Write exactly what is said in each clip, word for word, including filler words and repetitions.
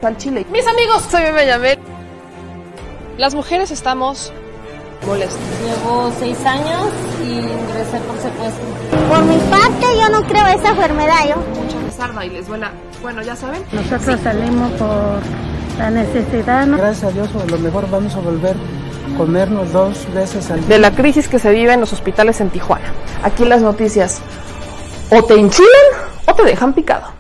al chile. Mis amigos, soy Meme Yamel. Las mujeres estamos molestas. Llevo seis años y ingresé por secuestro. Por mi parte, yo no creo esa enfermedad, yo. Mucha rezarda y les duela. Bueno, ya saben. Nosotros sí salimos por la necesidad, ¿no? Gracias a Dios, a lo mejor vamos a volver a comernos dos veces al día. De la crisis que se vive en los hospitales en Tijuana. Aquí las noticias o te enchilan o te dejan picado.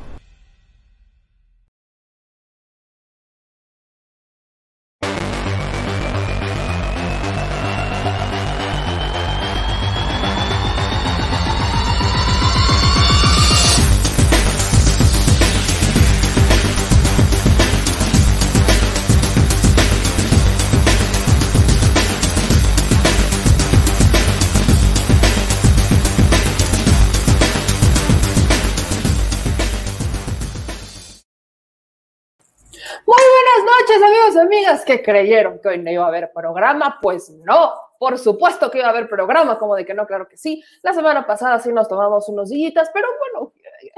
Amigos y amigas, ¿que creyeron que hoy no iba a haber programa? Pues no, por supuesto que iba a haber programa, como de que no, claro que sí. La semana pasada sí nos tomamos unos días, pero bueno,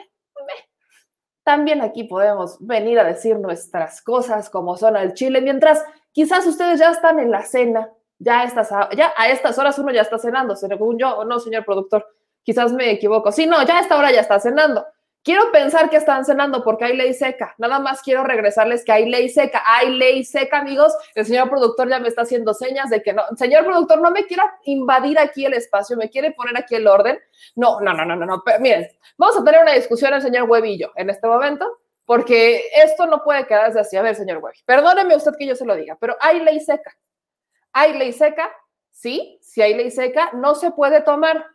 también aquí podemos venir a decir nuestras cosas como son al chile, mientras quizás ustedes ya están en la cena, ya a estas, ya a estas horas uno ya está cenando, según yo, o no, señor productor, quizás me equivoco. Sí, no, ya a esta hora ya está cenando. Quiero pensar que están cenando porque hay ley seca. Nada más quiero regresarles que hay ley seca. Hay ley seca, amigos. El señor productor ya me está haciendo señas de que no. Señor productor, no me quiera invadir aquí el espacio. ¿Me quiere poner aquí el orden? No, no, no, no, no. no. Pero, miren, vamos a tener una discusión el señor Huevillo en este momento porque esto no puede quedarse así. A ver, señor Huevi, perdóneme usted que yo se lo diga, pero hay ley seca. Hay ley seca, sí. Si hay ley seca, no se puede tomar.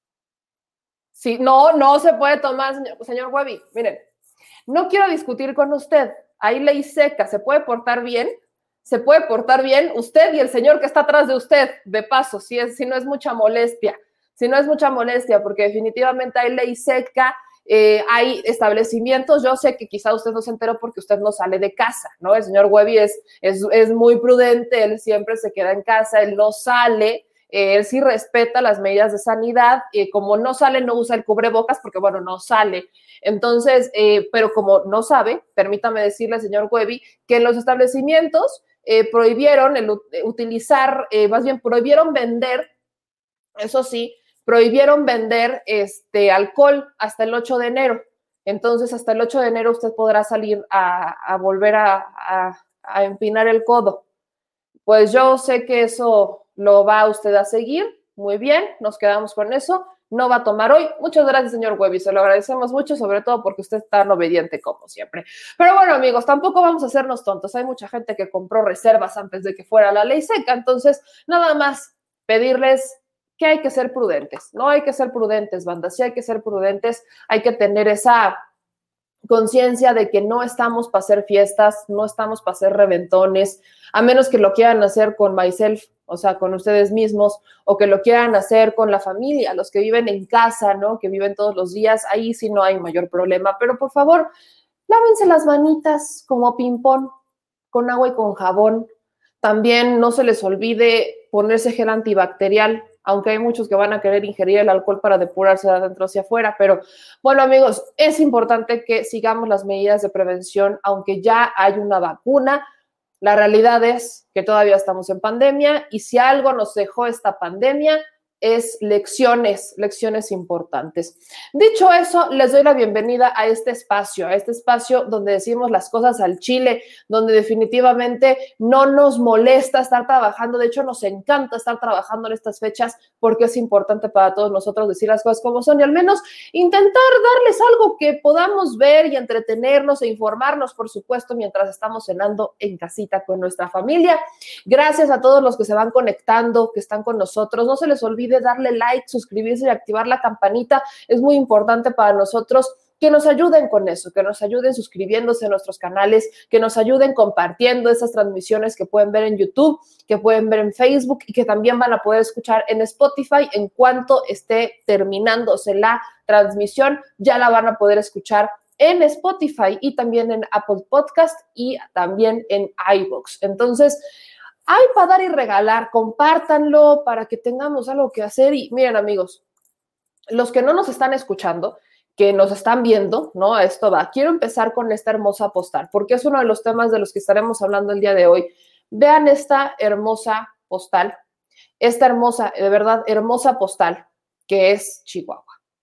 Sí, no, no se puede tomar, señor, señor Huevi. Miren, no quiero discutir con usted. Hay ley seca, ¿se puede portar bien? Se puede portar bien usted y el señor que está atrás de usted, de paso, si, es, si no es mucha molestia. Si no es mucha molestia, porque definitivamente hay ley seca, eh, hay establecimientos. Yo sé que quizá usted no se enteró porque usted no sale de casa, ¿no? El señor Huevi es, es, es muy prudente, él siempre se queda en casa, él no sale. Eh, él sí respeta las medidas de sanidad, eh, como no sale, no usa el cubrebocas porque, bueno, no sale. Entonces, eh, pero como no sabe, permítame decirle, señor Huevi, que en los establecimientos eh, prohibieron el utilizar, eh, más bien prohibieron vender, eso sí, prohibieron vender este alcohol hasta el ocho de enero. Entonces, hasta el ocho de enero usted podrá salir a, a volver a, a, a empinar el codo. Pues yo sé que eso lo va usted a seguir, muy bien, nos quedamos con eso, no va a tomar hoy. Muchas gracias, señor Huevi, se lo agradecemos mucho, sobre todo porque usted es tan obediente como siempre. Pero bueno, amigos, tampoco vamos a hacernos tontos, hay mucha gente que compró reservas antes de que fuera la ley seca, entonces nada más pedirles que hay que ser prudentes, no hay que ser prudentes, banda, sí hay que ser prudentes, hay que tener esa conciencia de que no estamos para hacer fiestas, no estamos para hacer reventones, a menos que lo quieran hacer con myself, o sea, con ustedes mismos, o que lo quieran hacer con la familia, los que viven en casa, ¿no? Que viven todos los días, ahí sí no hay mayor problema, pero por favor, lávense las manitas como ping-pong, con agua y con jabón. También no se les olvide ponerse gel antibacterial, aunque hay muchos que van a querer ingerir el alcohol para depurarse de adentro hacia afuera, pero bueno, amigos, es importante que sigamos las medidas de prevención, aunque ya hay una vacuna. La realidad es que todavía estamos en pandemia y si algo nos dejó esta pandemia es lecciones, lecciones importantes. Dicho eso, les doy la bienvenida a este espacio, a este espacio donde decimos las cosas al chile, donde definitivamente no nos molesta estar trabajando, de hecho nos encanta estar trabajando en estas fechas porque es importante para todos nosotros decir las cosas como son y al menos intentar darles algo que podamos ver y entretenernos e informarnos, por supuesto, mientras estamos cenando en casita con nuestra familia. Gracias a todos los que se van conectando, que están con nosotros. No se les olvide darle like, suscribirse y activar la campanita. Es muy importante para nosotros que nos ayuden con eso, que nos ayuden suscribiéndose a nuestros canales, que nos ayuden compartiendo esas transmisiones que pueden ver en YouTube, que pueden ver en Facebook y que también van a poder escuchar en Spotify en cuanto esté terminándose la transmisión. Ya la van a poder escuchar en Spotify y también en Apple Podcast y también en iVoox. Entonces, hay para dar y regalar, compártanlo para que tengamos algo que hacer. Y miren, amigos, los que no nos están escuchando, que nos están viendo, ¿no? A esto va. Quiero empezar con esta hermosa postal, porque es uno de los temas de los que estaremos hablando el día de hoy. Vean esta hermosa postal, esta hermosa, de verdad, hermosa postal, que es Chihuahua.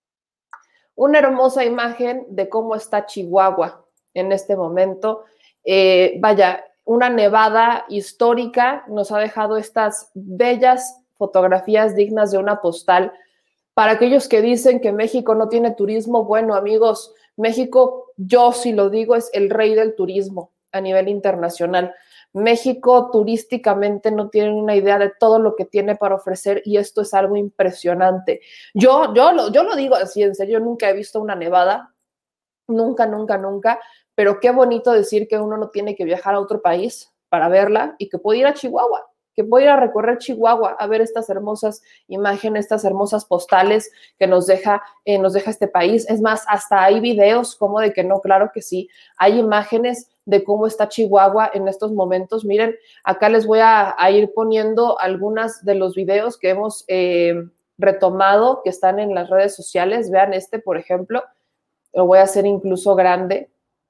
Una hermosa imagen de cómo está Chihuahua en este momento. Eh, vaya, una nevada histórica nos ha dejado estas bellas fotografías dignas de una postal. Para aquellos que dicen que México no tiene turismo, bueno, amigos, México, yo sí lo digo, es el rey del turismo a nivel internacional. México turísticamente no tiene una idea de todo lo que tiene para ofrecer y esto es algo impresionante. Yo, yo, lo, yo lo digo así, en serio, nunca he visto una nevada, nunca, nunca, nunca, pero qué bonito decir que uno no tiene que viajar a otro país para verla y que puede ir a Chihuahua, que puede ir a recorrer Chihuahua a ver estas hermosas imágenes, estas hermosas postales que nos deja, eh, nos deja este país. Es más, hasta hay videos como de que no, claro que sí, hay imágenes de cómo está Chihuahua en estos momentos. Miren, acá les voy a, a ir poniendo algunas de los videos que hemos eh, retomado, que están en las redes sociales. Vean este, por ejemplo, lo voy a hacer incluso grande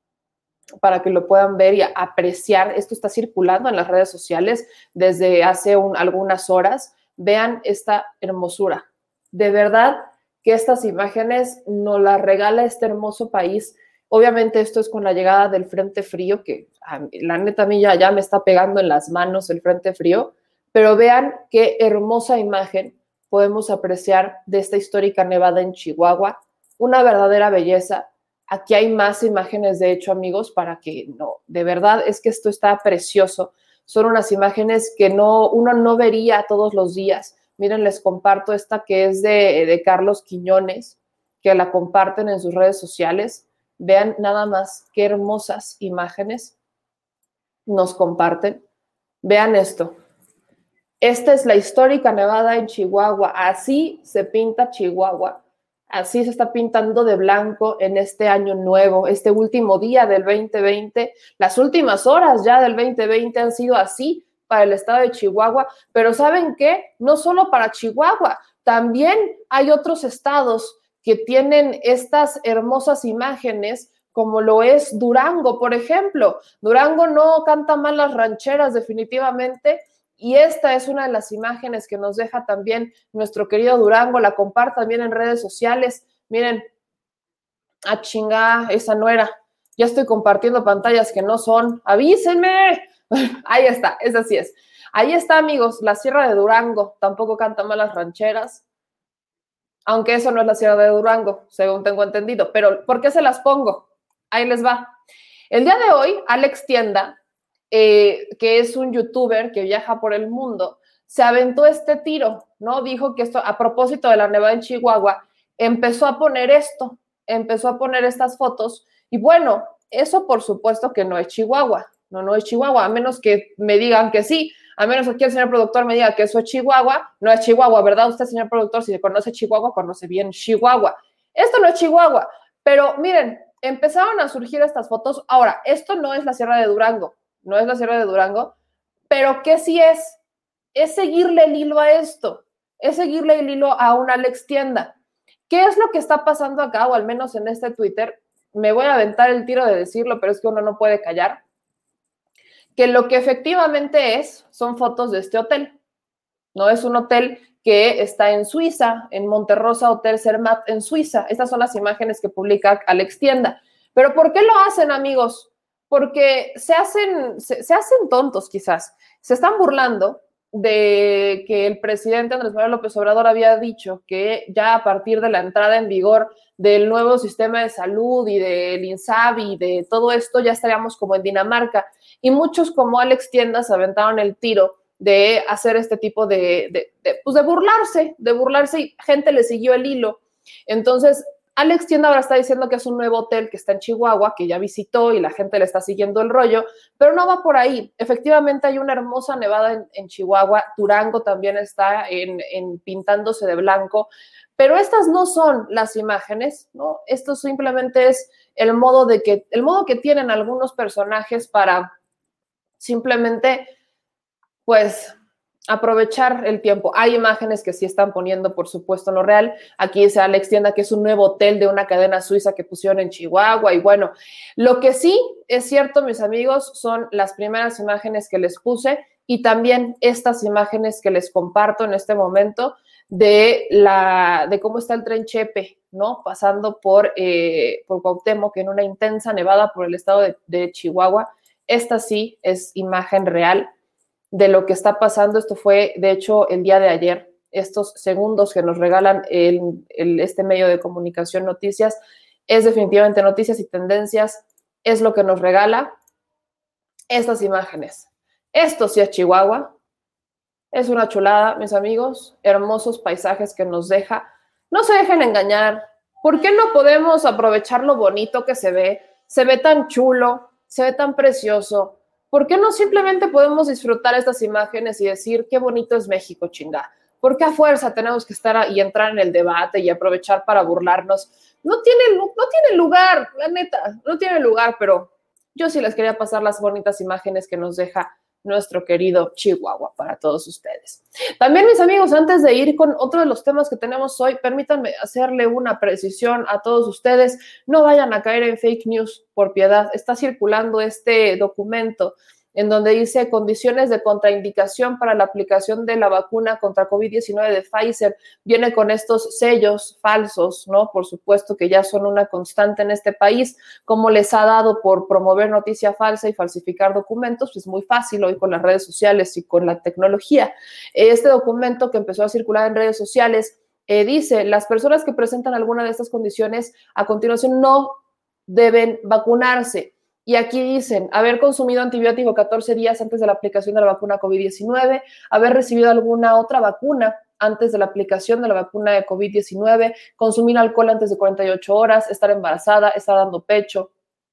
para que lo puedan ver y apreciar. Esto está circulando en las redes sociales desde hace un, algunas horas. Vean esta hermosura. De verdad que estas imágenes nos las regala este hermoso país. Obviamente esto es con la llegada del frente frío, que la neta a mí ya, ya me está pegando en las manos el frente frío, pero vean qué hermosa imagen podemos apreciar de esta histórica nevada en Chihuahua. Una verdadera belleza. Aquí hay más imágenes, de hecho, amigos, para que no, de verdad es que esto está precioso. Son unas imágenes que no, uno no vería todos los días. Miren, les comparto esta que es de, de Carlos Quiñones, que la comparten en sus redes sociales. Vean nada más qué hermosas imágenes nos comparten. Vean esto. Esta es la histórica nevada en Chihuahua. Así se pinta Chihuahua. Así se está pintando de blanco en este año nuevo, este último día del veinte veinte. Las últimas horas ya del veinte veinte han sido así para el estado de Chihuahua. Pero ¿saben qué? No solo para Chihuahua, también hay otros estados que tienen estas hermosas imágenes, como lo es Durango, por ejemplo. Durango no canta mal las rancheras, definitivamente. Y esta es una de las imágenes que nos deja también nuestro querido Durango. La comparto también en redes sociales. Miren, a chingada, esa no era. Ya estoy compartiendo pantallas que no son. ¡Avísenme! Ahí está, esa sí es. Ahí está, amigos, la Sierra de Durango. Tampoco canta mal las rancheras. Aunque eso no es la Sierra de Durango, según tengo entendido. Pero, ¿por qué se las pongo? Ahí les va. El día de hoy, Alex Tienda, Eh, que es un youtuber que viaja por el mundo, se aventó este tiro, ¿no? Dijo que esto, a propósito de la nevada en Chihuahua, empezó a poner esto, empezó a poner estas fotos, y bueno, eso por supuesto que no es Chihuahua, no, no es Chihuahua, a menos que me digan que sí, a menos que aquí el señor productor me diga que eso es Chihuahua, no es Chihuahua, ¿verdad? Usted, señor productor, si conoce Chihuahua, conoce bien Chihuahua. Esto no es Chihuahua, pero miren, empezaron a surgir estas fotos. Ahora, esto no es la Sierra de Durango, no es la Sierra de Durango, pero ¿qué sí es? Es seguirle el hilo a esto, es seguirle el hilo a un Alex Tienda. ¿Qué es lo que está pasando acá, o al menos en este Twitter? Me voy a aventar el tiro de decirlo, pero es que uno no puede callar. Que lo que efectivamente es, son fotos de este hotel. No es un hotel que está en Suiza, en Monterrosa Hotel Zermatt en Suiza. Estas son las imágenes que publica Alex Tienda. ¿Pero por qué lo hacen, amigos? Porque se hacen, se, se hacen tontos quizás. Se están burlando de que el presidente Andrés Manuel López Obrador había dicho que ya a partir de la entrada en vigor del nuevo sistema de salud y del INSABI y de todo esto ya estaríamos como en Dinamarca. Y muchos como Alex Tienda se aventaron el tiro de hacer este tipo de, de, de, pues de burlarse, de burlarse y gente le siguió el hilo. Entonces, Alex Tienda ahora está diciendo que es un nuevo hotel que está en Chihuahua, que ya visitó y la gente le está siguiendo el rollo, pero no va por ahí. Efectivamente hay una hermosa nevada en, en Chihuahua, Durango también está en, en pintándose de blanco, pero estas no son las imágenes, ¿no? Esto simplemente es el modo de que, el modo que tienen algunos personajes para simplemente, pues, aprovechar el tiempo. Hay imágenes que sí están poniendo, por supuesto, en lo real. Aquí dice Alex Tienda que es un nuevo hotel de una cadena suiza que pusieron en Chihuahua. Y bueno, lo que sí es cierto, mis amigos, son las primeras imágenes que les puse y también estas imágenes que les comparto en este momento de, la, de cómo está el tren Chepe, ¿no? Pasando por, eh, por Cuauhtémoc en una intensa nevada por el estado de, de Chihuahua. Esta sí es imagen real de lo que está pasando. Esto fue, de hecho, el día de ayer. Estos segundos que nos regalan el, el, este medio de comunicación Noticias es definitivamente Noticias y Tendencias, es lo que nos regala estas imágenes. Esto sí es Chihuahua. Es una chulada, mis amigos. Hermosos paisajes que nos deja. No se dejen engañar. ¿Por qué no podemos aprovechar lo bonito que se ve? Se ve tan chulo, se ve tan precioso. ¿Por qué no simplemente podemos disfrutar estas imágenes y decir qué bonito es México, chinga? ¿Por qué a fuerza tenemos que estar y entrar en el debate y aprovechar para burlarnos? No tiene, no tiene lugar, la neta, no tiene lugar, pero yo sí les quería pasar las bonitas imágenes que nos deja nuestro querido Chihuahua para todos ustedes. También, mis amigos, antes de ir con otro de los temas que tenemos hoy, permítanme hacerle una precisión a todos ustedes. No vayan a caer en fake news, por piedad. Está circulando este documento en donde dice condiciones de contraindicación para la aplicación de la vacuna contra COVID diecinueve de Pfizer. Viene con estos sellos falsos, ¿no? Por supuesto que ya son una constante en este país, como les ha dado por promover noticia falsa y falsificar documentos. Pues muy fácil hoy con las redes sociales y con la tecnología. Este documento que empezó a circular en redes sociales eh, dice, las personas que presentan alguna de estas condiciones a continuación no deben vacunarse. Y aquí dicen, haber consumido antibiótico catorce días antes de la aplicación de la vacuna COVID diecinueve, haber recibido alguna otra vacuna antes de la aplicación de la vacuna de COVID diecinueve, consumir alcohol antes de cuarenta y ocho horas, estar embarazada, estar dando pecho,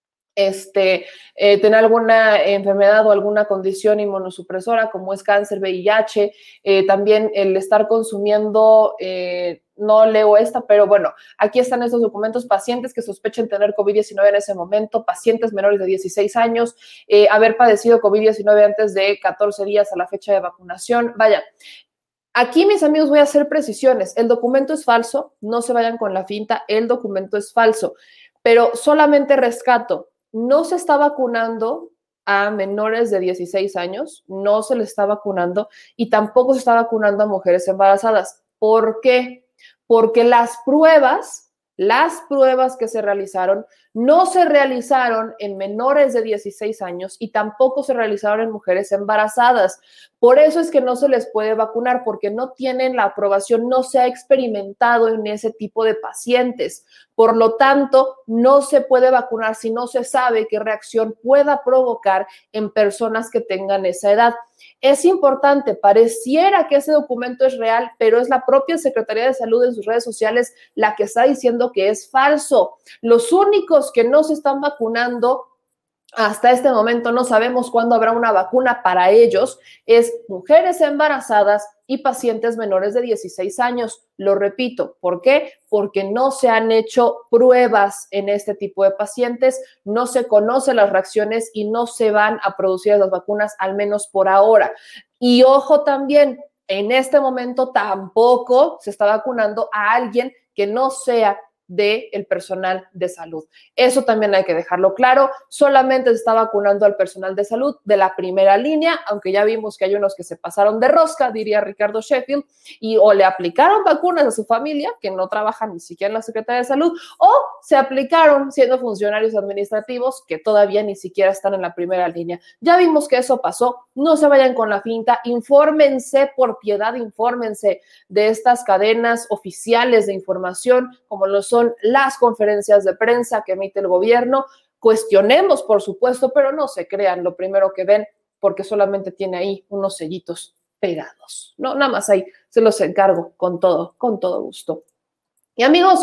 este, eh, tener alguna enfermedad o alguna condición inmunosupresora como es cáncer, V I H, eh, también el estar consumiendo, eh, no leo esta, pero bueno, aquí están estos documentos, pacientes que sospechen tener COVID diecinueve en ese momento, pacientes menores de dieciséis años, eh, haber padecido COVID diecinueve antes de catorce días a la fecha de vacunación. Vaya, aquí, mis amigos, voy a hacer precisiones. El documento es falso, no se vayan con la finta, el documento es falso, pero solamente rescato. No se está vacunando a menores de dieciséis años, no se le está vacunando y tampoco se está vacunando a mujeres embarazadas. ¿Por qué? Porque las pruebas, las pruebas que se realizaron no se realizaron en menores de dieciséis años y tampoco se realizaron en mujeres embarazadas. Por eso es que no se les puede vacunar, porque no tienen la aprobación, no se ha experimentado en ese tipo de pacientes. Por lo tanto, no se puede vacunar si no se sabe qué reacción pueda provocar en personas que tengan esa edad. Es importante, pareciera que ese documento es real, pero es la propia Secretaría de Salud en sus redes sociales la que está diciendo que es falso. Los únicos que no se están vacunando hasta este momento, no sabemos cuándo habrá una vacuna para ellos, es mujeres embarazadas y pacientes menores de dieciséis años. Lo repito, ¿por qué? Porque no se han hecho pruebas en este tipo de pacientes, no se conocen las reacciones y no se van a producir las vacunas, al menos por ahora. Y ojo también, en este momento tampoco se está vacunando a alguien que no sea del personal de salud. Eso también hay que dejarlo claro. Solamente se está vacunando al personal de salud de la primera línea, aunque ya vimos que hay unos que se pasaron de rosca, diría Ricardo Sheffield, y o le aplicaron vacunas a su familia, que no trabajan ni siquiera en la Secretaría de Salud, o se aplicaron siendo funcionarios administrativos que todavía ni siquiera están en la primera línea. Ya vimos que eso pasó. No se vayan con la finta. Infórmense, por piedad, infórmense de estas cadenas oficiales de información, como lo son las conferencias de prensa que emite el gobierno. Cuestionemos, por supuesto, pero no se crean lo primero que ven, porque solamente tiene ahí unos sellitos pegados. No, nada más ahí, se los encargo con todo, con todo gusto. Y amigos,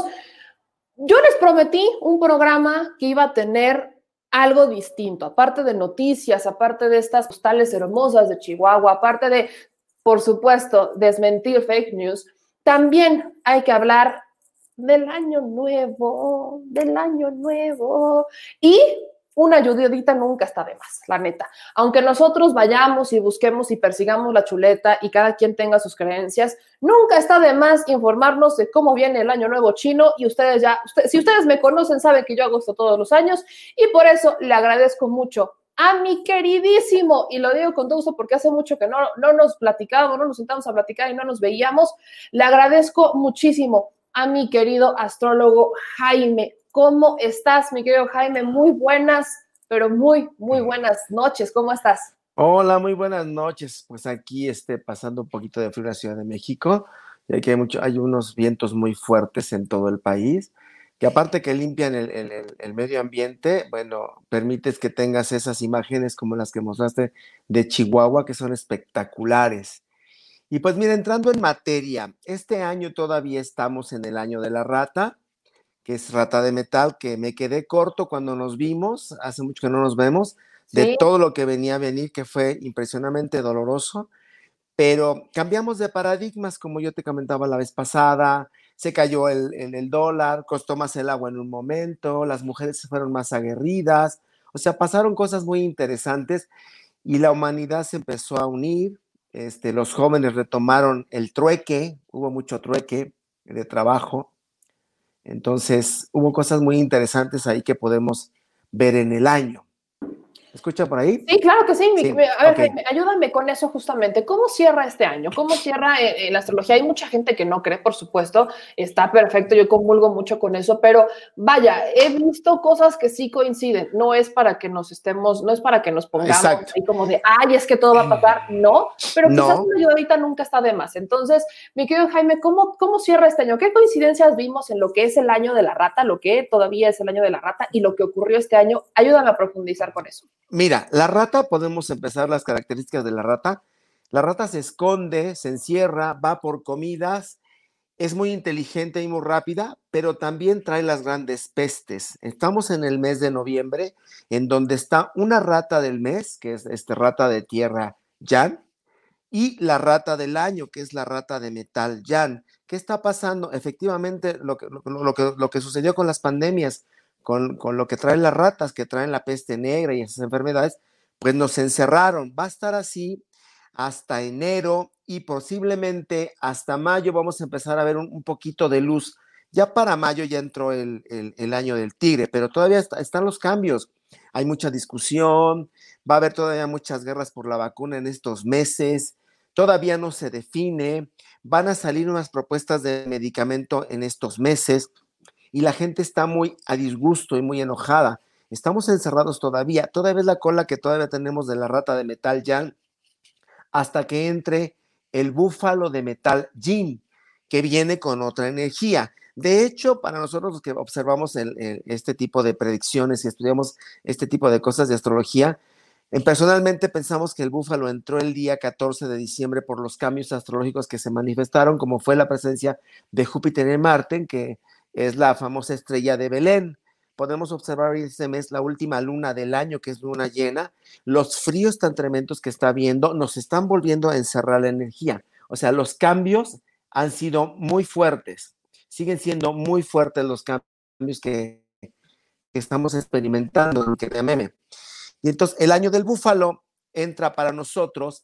yo les prometí un programa que iba a tener algo distinto, aparte de noticias, aparte de estas postales hermosas de Chihuahua, aparte de, por supuesto, desmentir fake news, también hay que hablar del año nuevo, del año nuevo. Y una ayudadita nunca está de más, la neta. Aunque nosotros vayamos y busquemos y persigamos la chuleta y cada quien tenga sus creencias, nunca está de más informarnos de cómo viene el año nuevo chino y ustedes ya, usted, si ustedes me conocen, saben que yo hago esto todos los años y por eso le agradezco mucho a mi queridísimo, y lo digo con todo gusto porque hace mucho que no, no nos platicábamos, no nos sentamos a platicar y no nos veíamos, le agradezco muchísimo a mi querido astrólogo Jaime. ¿Cómo estás, mi querido Jaime? Muy buenas, pero muy, muy buenas noches. ¿Cómo estás? Hola, muy buenas noches. Pues aquí este, pasando un poquito de frío en la Ciudad de México, ya que hay, mucho, hay unos vientos muy fuertes en todo el país, que aparte que limpian el, el, el, el medio ambiente, bueno, permites que tengas esas imágenes como las que mostraste de Chihuahua, que son espectaculares. Y pues mira, entrando en materia, este año todavía estamos en el año de la rata, que es rata de metal, que me quedé corto cuando nos vimos, hace mucho que no nos vemos, de Sí. todo lo que venía a venir, que fue impresionantemente doloroso, pero cambiamos de paradigmas, como yo te comentaba la vez pasada, se cayó el, el, el dólar, costó más el agua en un momento, las mujeres se fueron más aguerridas, o sea, pasaron cosas muy interesantes y la humanidad se empezó a unir, este, los jóvenes retomaron el trueque, hubo mucho trueque de trabajo. Entonces, hubo cosas muy interesantes ahí que podemos ver en el año. ¿Escucha por ahí? Sí, claro que sí. Sí, A ver, okay. Jaime, ayúdame con eso justamente. ¿Cómo cierra este año? ¿Cómo cierra eh, la astrología? Hay mucha gente que no cree, por supuesto. Está perfecto, yo comulgo mucho con eso, pero vaya, he visto cosas que sí coinciden. No es para que nos estemos, no es para que nos pongamos Exacto. ahí como de, ay, es que todo va a pasar. No, pero quizás No. una ayudadita nunca está de más. Entonces, mi querido Jaime, ¿cómo, ¿cómo cierra este año? ¿Qué coincidencias vimos en lo que es el año de la rata, lo que todavía es el año de la rata y lo que ocurrió este año? Ayúdame a profundizar con eso. Mira, la rata, podemos empezar las características de la rata. La rata se esconde, se encierra, va por comidas, es muy inteligente y muy rápida, pero también trae las grandes pestes. Estamos en el mes de noviembre, en donde está una rata del mes, que es este rata de tierra Yan, y la rata del año, que es la rata de metal Yan. ¿Qué está pasando? Efectivamente, lo que, lo, lo que, lo que sucedió con las pandemias, con, con lo que traen las ratas, que traen la peste negra y esas enfermedades, pues nos encerraron. Va a estar así hasta enero y posiblemente hasta mayo vamos a empezar a ver un, un poquito de luz. Ya para mayo ya entró el, el, el año del tigre, pero todavía está, están los cambios. Hay mucha discusión, va a haber todavía muchas guerras por la vacuna en estos meses, todavía no se define, van a salir unas propuestas de medicamento en estos meses y la gente está muy a disgusto y muy enojada. Estamos encerrados todavía, todavía es la cola que todavía tenemos de la rata de metal Yan, hasta que entre el búfalo de metal Yin, que viene con otra energía. De hecho, para nosotros los que observamos el, el, este tipo de predicciones y estudiamos este tipo de cosas de astrología, eh, personalmente pensamos que el búfalo entró el día catorce de diciembre por los cambios astrológicos que se manifestaron, como fue la presencia de Júpiter en Marte, que es la famosa estrella de Belén. Podemos observar este mes la última luna del año, que es luna llena, los fríos tan tremendos que está habiendo nos están volviendo a encerrar la energía. O sea, los cambios han sido muy fuertes, siguen siendo muy fuertes los cambios que, que estamos experimentando en el meme. Y entonces el año del búfalo entra para nosotros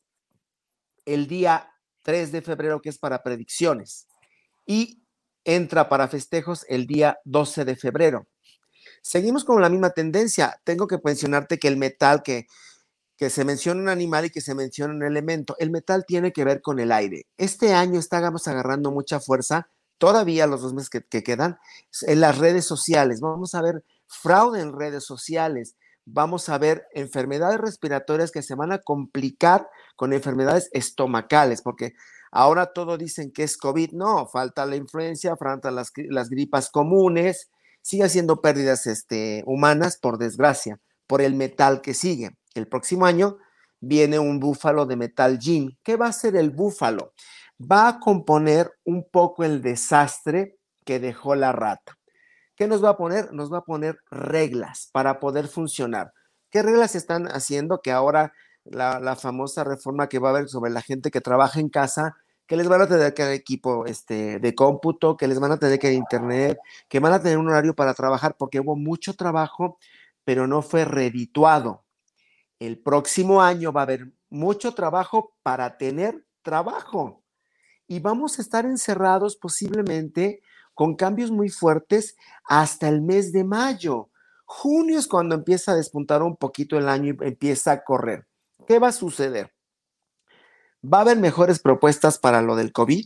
el día tres de febrero, que es para predicciones, y entra para festejos el día doce de febrero. Seguimos con la misma tendencia. Tengo que mencionarte que el metal, que, que se menciona un animal y que se menciona un elemento, el metal tiene que ver con el aire. Este año estamos agarrando mucha fuerza, todavía los dos meses que, que quedan, en las redes sociales. Vamos a ver fraude en redes sociales, vamos a ver enfermedades respiratorias que se van a complicar con enfermedades estomacales, porque ahora todo dicen que es COVID. No, falta la influencia, faltan las, las gripas comunes, sigue haciendo pérdidas este, humanas, por desgracia, por el metal que sigue. El próximo año viene un búfalo de metal Yin. ¿Qué va a hacer el búfalo? Va a componer un poco el desastre que dejó la rata. ¿Qué nos va a poner? Nos va a poner reglas para poder funcionar. ¿Qué reglas están haciendo? Que ahora la, la famosa reforma que va a haber sobre la gente que trabaja en casa, que les van a tener que dar equipo este, de cómputo, que les van a tener que dar internet, que van a tener un horario para trabajar, porque hubo mucho trabajo pero no fue redituado. El próximo año va a haber mucho trabajo para tener trabajo y vamos a estar encerrados posiblemente con cambios muy fuertes hasta el mes de mayo. Junio es cuando empieza a despuntar un poquito el año y empieza a correr. ¿Qué va a suceder? Va a haber mejores propuestas para lo del COVID.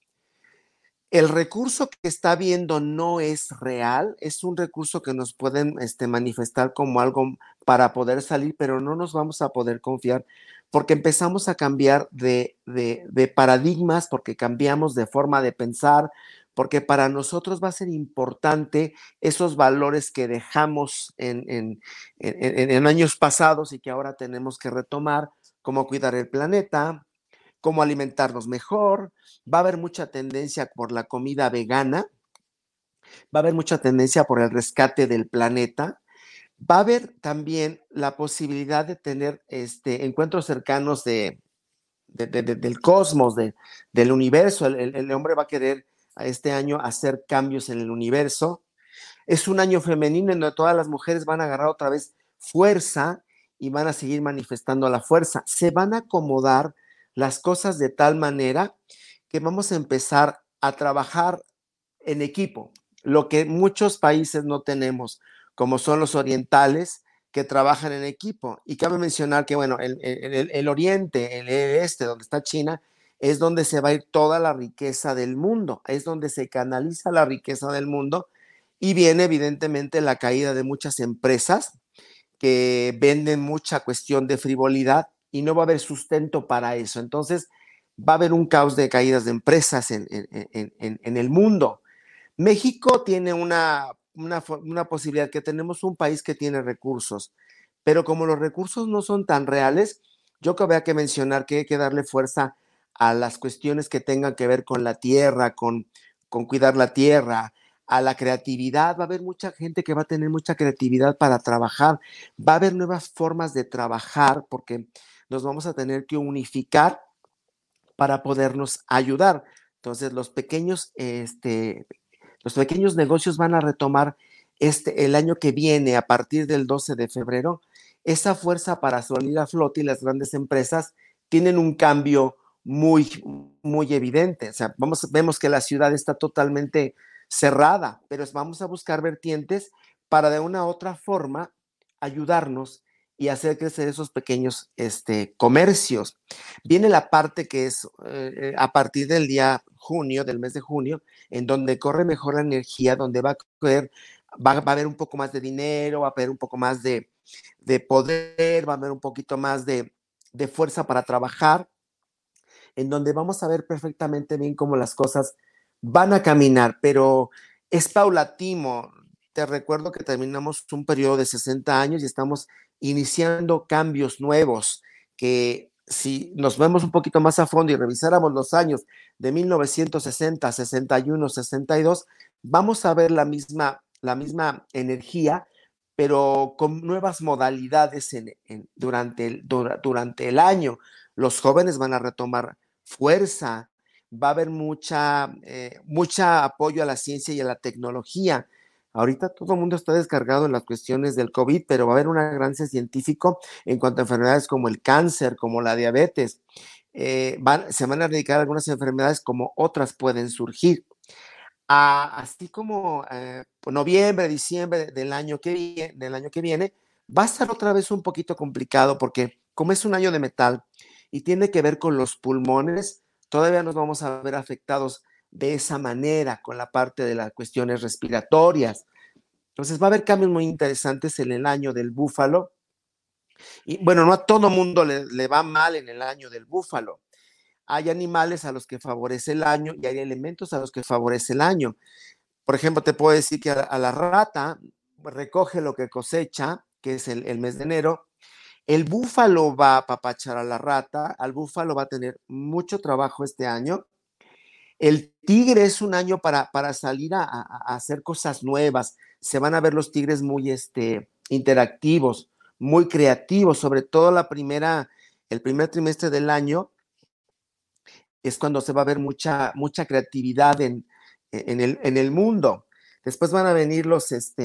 El recurso que está viendo no es real, es un recurso que nos pueden este, manifestar como algo para poder salir, pero no nos vamos a poder confiar porque empezamos a cambiar de, de, de paradigmas, porque cambiamos de forma de pensar, porque para nosotros va a ser importante esos valores que dejamos en, en, en, en años pasados y que ahora tenemos que retomar, como cuidar el planeta, cómo alimentarnos mejor. Va a haber mucha tendencia por la comida vegana, va a haber mucha tendencia por el rescate del planeta, va a haber también la posibilidad de tener este, encuentros cercanos de, de, de, de, del cosmos, de, del universo. El, el, el hombre va a querer a este año hacer cambios en el universo. Es un año femenino en donde todas las mujeres van a agarrar otra vez fuerza y van a seguir manifestando la fuerza. Se van a acomodar las cosas de tal manera que vamos a empezar a trabajar en equipo, lo que muchos países no tenemos, como son los orientales, que trabajan en equipo. Y cabe mencionar que, bueno, el, el, el oriente, el este, donde está China, es donde se va a ir toda la riqueza del mundo, es donde se canaliza la riqueza del mundo y viene evidentemente la caída de muchas empresas que venden mucha cuestión de frivolidad y no va a haber sustento para eso. Entonces va a haber un caos de caídas de empresas en, en, en, en el mundo. México tiene una, una, una posibilidad, que tenemos un país que tiene recursos, pero como los recursos no son tan reales, yo creo que había que mencionar que hay que darle fuerza a las cuestiones que tengan que ver con la tierra, con, con cuidar la tierra, a la creatividad. Va a haber mucha gente que va a tener mucha creatividad para trabajar, va a haber nuevas formas de trabajar porque nos vamos a tener que unificar para podernos ayudar. Entonces los pequeños, este, los pequeños negocios van a retomar este, el año que viene, a partir del doce de febrero, esa fuerza para salir a flote, y las grandes empresas tienen un cambio muy, muy evidente. O sea, vamos, vemos que la ciudad está totalmente cerrada, pero vamos a buscar vertientes para de una u otra forma ayudarnos y hacer crecer esos pequeños este, comercios. Viene la parte que es eh, a partir del día junio, del mes de junio, en donde corre mejor la energía, donde va a, correr, va, va a haber un poco más de dinero, va a haber un poco más de, de poder, va a haber un poquito más de, de fuerza para trabajar, en donde vamos a ver perfectamente bien cómo las cosas van a caminar, pero es paulatino. Te recuerdo que terminamos un periodo de sesenta años y estamos iniciando cambios nuevos que, si nos vemos un poquito más a fondo y revisáramos los años de mil novecientos sesenta, sesenta y uno, sesenta y dos, vamos a ver la misma, la misma energía, pero con nuevas modalidades en, en, durante, el, durante el año. Los jóvenes van a retomar fuerza, va a haber mucha, eh, mucha apoyo a la ciencia y a la tecnología. Ahorita todo el mundo está descargado en las cuestiones del COVID, pero va a haber un gran científico en cuanto a enfermedades como el cáncer, como la diabetes. Eh, van, se van a dedicar a algunas enfermedades como otras pueden surgir. Ah, así como eh, noviembre, diciembre del año, que viene, del año que viene, va a estar otra vez un poquito complicado porque como es un año de metal y tiene que ver con los pulmones, todavía nos vamos a ver afectados de esa manera con la parte de las cuestiones respiratorias. Entonces va a haber cambios muy interesantes en el año del búfalo. Y bueno, no a todo mundo le, le va mal en el año del búfalo. Hay animales a los que favorece el año y hay elementos a los que favorece el año. Por ejemplo, te puedo decir que a, a la rata recoge lo que cosecha, que es el, el mes de enero. El búfalo va a apapachar a la rata, al búfalo va a tener mucho trabajo este año. El tigre es un año para, para salir a, a, a hacer cosas nuevas. Se van a ver los tigres muy este, interactivos, muy creativos, sobre todo la primera, el primer trimestre del año es cuando se va a ver mucha, mucha creatividad en, en, el, en el mundo. Después van a venir los, este,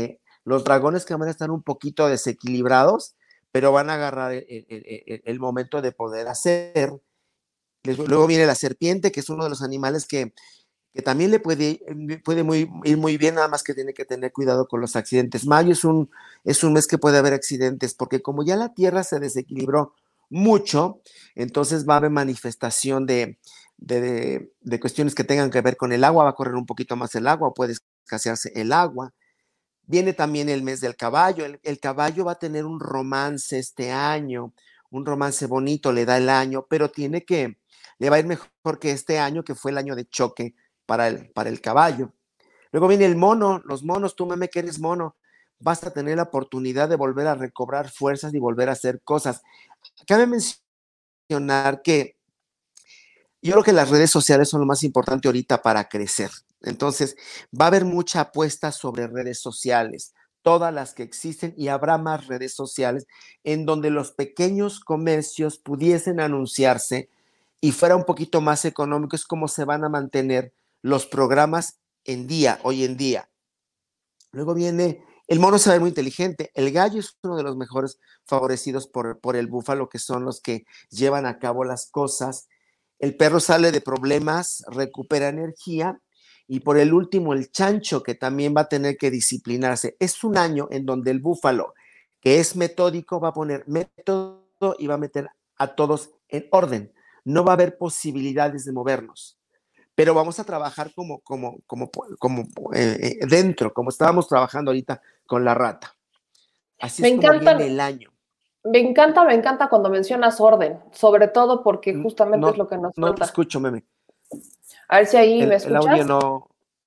Los dragones que van a estar un poquito desequilibrados, pero van a agarrar el, el, el, el momento de poder hacer. Luego viene la serpiente, que es uno de los animales que, que también le puede, puede muy, ir muy bien, nada más que tiene que tener cuidado con los accidentes. Mayo es un, es un mes que puede haber accidentes, porque como ya la Tierra se desequilibró mucho, entonces va a haber manifestación de, de, de, de cuestiones que tengan que ver con el agua, va a correr un poquito más el agua, puede escasearse el agua. Viene también el mes del caballo, el, el caballo va a tener un romance este año, un romance bonito, le da el año, pero tiene que, le va a ir mejor que este año, que fue el año de choque para el, para el caballo. Luego viene el mono, los monos, tú meme que eres mono, vas a tener la oportunidad de volver a recobrar fuerzas y volver a hacer cosas. Cabe mencionar que yo creo que las redes sociales son lo más importante ahorita para crecer. Entonces, va a haber mucha apuesta sobre redes sociales, todas las que existen, y habrá más redes sociales en donde los pequeños comercios pudiesen anunciarse y fuera un poquito más económico. Es como se van a mantener los programas en día, hoy en día. Luego viene, el mono se ve muy inteligente, el gallo es uno de los mejores favorecidos por, por el búfalo, que son los que llevan a cabo las cosas. El perro sale de problemas, recupera energía. Y por el último, el chancho, que también va a tener que disciplinarse. Es un año en donde el búfalo, que es metódico, va a poner método y va a meter a todos en orden. No va a haber posibilidades de movernos, pero vamos a trabajar como, como, como, como eh, dentro, como estábamos trabajando ahorita con la rata. Así Me es como encantan, viene el año. Me encanta, me encanta cuando mencionas orden, sobre todo porque justamente No, es lo que nos no falta. te escucho, meme. A ver si ahí El, me el escuchas. audio no.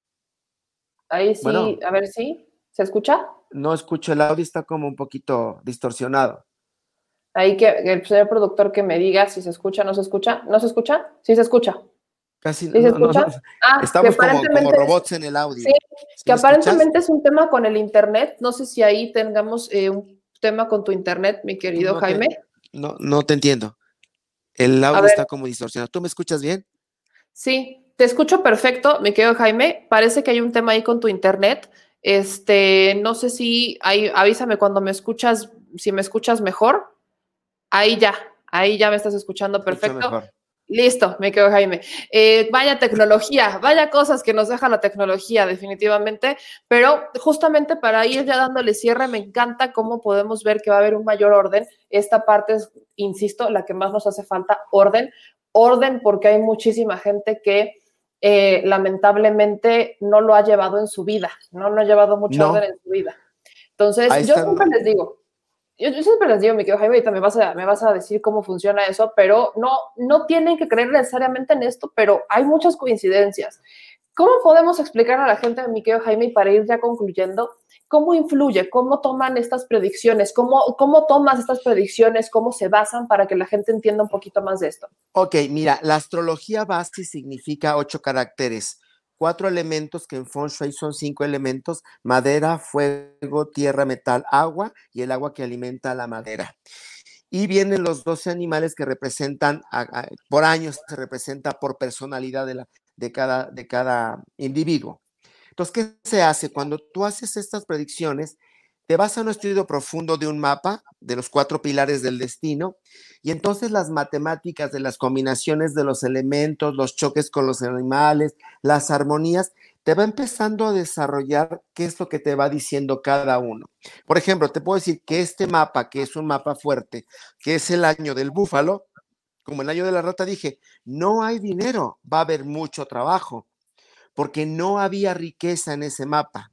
Ahí sí, Bueno, a ver si, ¿se escucha? no escucho, el audio está como un poquito distorsionado. Ahí que el señor productor que me diga si se escucha, no se escucha. ¿No se escucha? Sí se escucha. Casi, ¿Sí se no, no, escucha? no. Ah, que Estamos como, como aparentemente es, robots en el sí, audio. ¿Sí que me escuchas? aparentemente es un tema con el internet. No sé si ahí tengamos eh, un tema con tu internet, mi querido No te, Jaime. no, no te entiendo. El A audio ver, está como distorsionado. ¿Tú me escuchas bien? sí, te escucho perfecto, mi querido Jaime. Parece que hay un tema ahí con tu internet. Este, no sé si ahí, avísame cuando me escuchas, si me escuchas mejor. Ahí ya, ahí ya me estás escuchando Escucho perfecto. mejor. Listo, me quedo Jaime. Eh, vaya tecnología, vaya cosas que nos deja la tecnología, definitivamente, pero justamente para ir ya dándole cierre, me encanta cómo podemos ver que va a haber un mayor orden. Esta parte es, insisto, la que más nos hace falta, orden. Orden porque hay muchísima gente que eh, lamentablemente no lo ha llevado en su vida, no, no ha llevado mucho orden No, en su vida. Entonces, ahí yo está. siempre No, les digo, yo, yo siempre les digo, mi querido Jaime, ahorita me vas, a, me vas a decir cómo funciona eso, pero no, no tienen que creer necesariamente en esto, pero hay muchas coincidencias. ¿Cómo podemos explicar a la gente, mi querido Jaime, y para ir ya concluyendo, cómo influye, cómo toman estas predicciones, cómo, cómo tomas estas predicciones, cómo se basan para que la gente entienda un poquito más de esto? ok, mira, la astrología base significa ocho caracteres, cuatro elementos que en Feng Shui son cinco elementos: madera, fuego, tierra, metal, agua, y el agua que alimenta a la madera. Y vienen los doce animales que representan, a, a, por años se representa por personalidad de, la, de, cada, de cada individuo. Entonces, ¿qué se hace? Cuando tú haces estas predicciones, te vas a un estudio profundo de un mapa de los cuatro pilares del destino, y entonces las matemáticas de las combinaciones de los elementos, los choques con los animales, las armonías, te va empezando a desarrollar qué es lo que te va diciendo cada uno. Por ejemplo, te puedo decir que este mapa, que es un mapa fuerte, que es el año del búfalo, como el año de la rata, dije, no hay dinero, va a haber mucho trabajo, porque no había riqueza en ese mapa.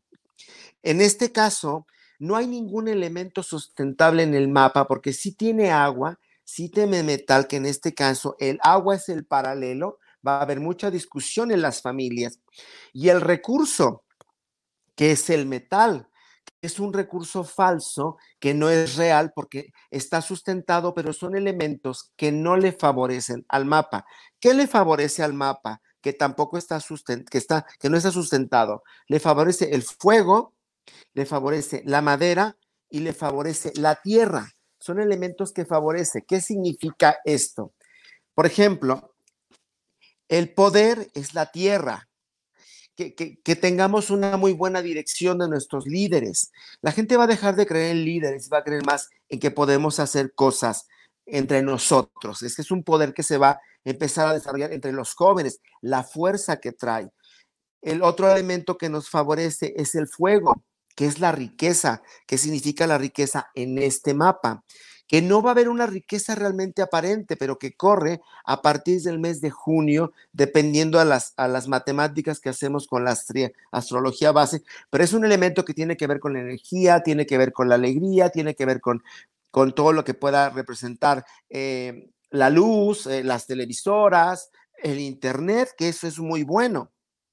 En este caso, no hay ningún elemento sustentable en el mapa, porque sí tiene agua, sí tiene metal, que en este caso el agua es el paralelo, va a haber mucha discusión en las familias. Y el recurso, que es el metal, es un recurso falso que no es real porque está sustentado, pero son elementos que no le favorecen al mapa. ¿Qué le favorece al mapa? Que tampoco está sustentado, que, está, que no está sustentado. Le favorece el fuego, le favorece la madera y le favorece la tierra. Son elementos que favorece. ¿Qué significa esto? Por ejemplo, el poder es la tierra. que, que, que tengamos una muy buena dirección de nuestros líderes. La gente va a dejar de creer en líderes, va a creer más en que podemos hacer cosas entre nosotros. Es que es un poder que se va a empezar a desarrollar entre los jóvenes, la fuerza que trae. El otro elemento que nos favorece es el fuego, que es la riqueza. ¿Qué significa la riqueza en este mapa? Que no va a haber una riqueza realmente aparente, pero que corre a partir del mes de junio, dependiendo a las, a las matemáticas que hacemos con la astri- astrología base, pero es un elemento que tiene que ver con la energía, tiene que ver con la alegría, tiene que ver con, con todo lo que pueda representar eh, la luz, eh, las televisoras, el internet, que eso es muy bueno.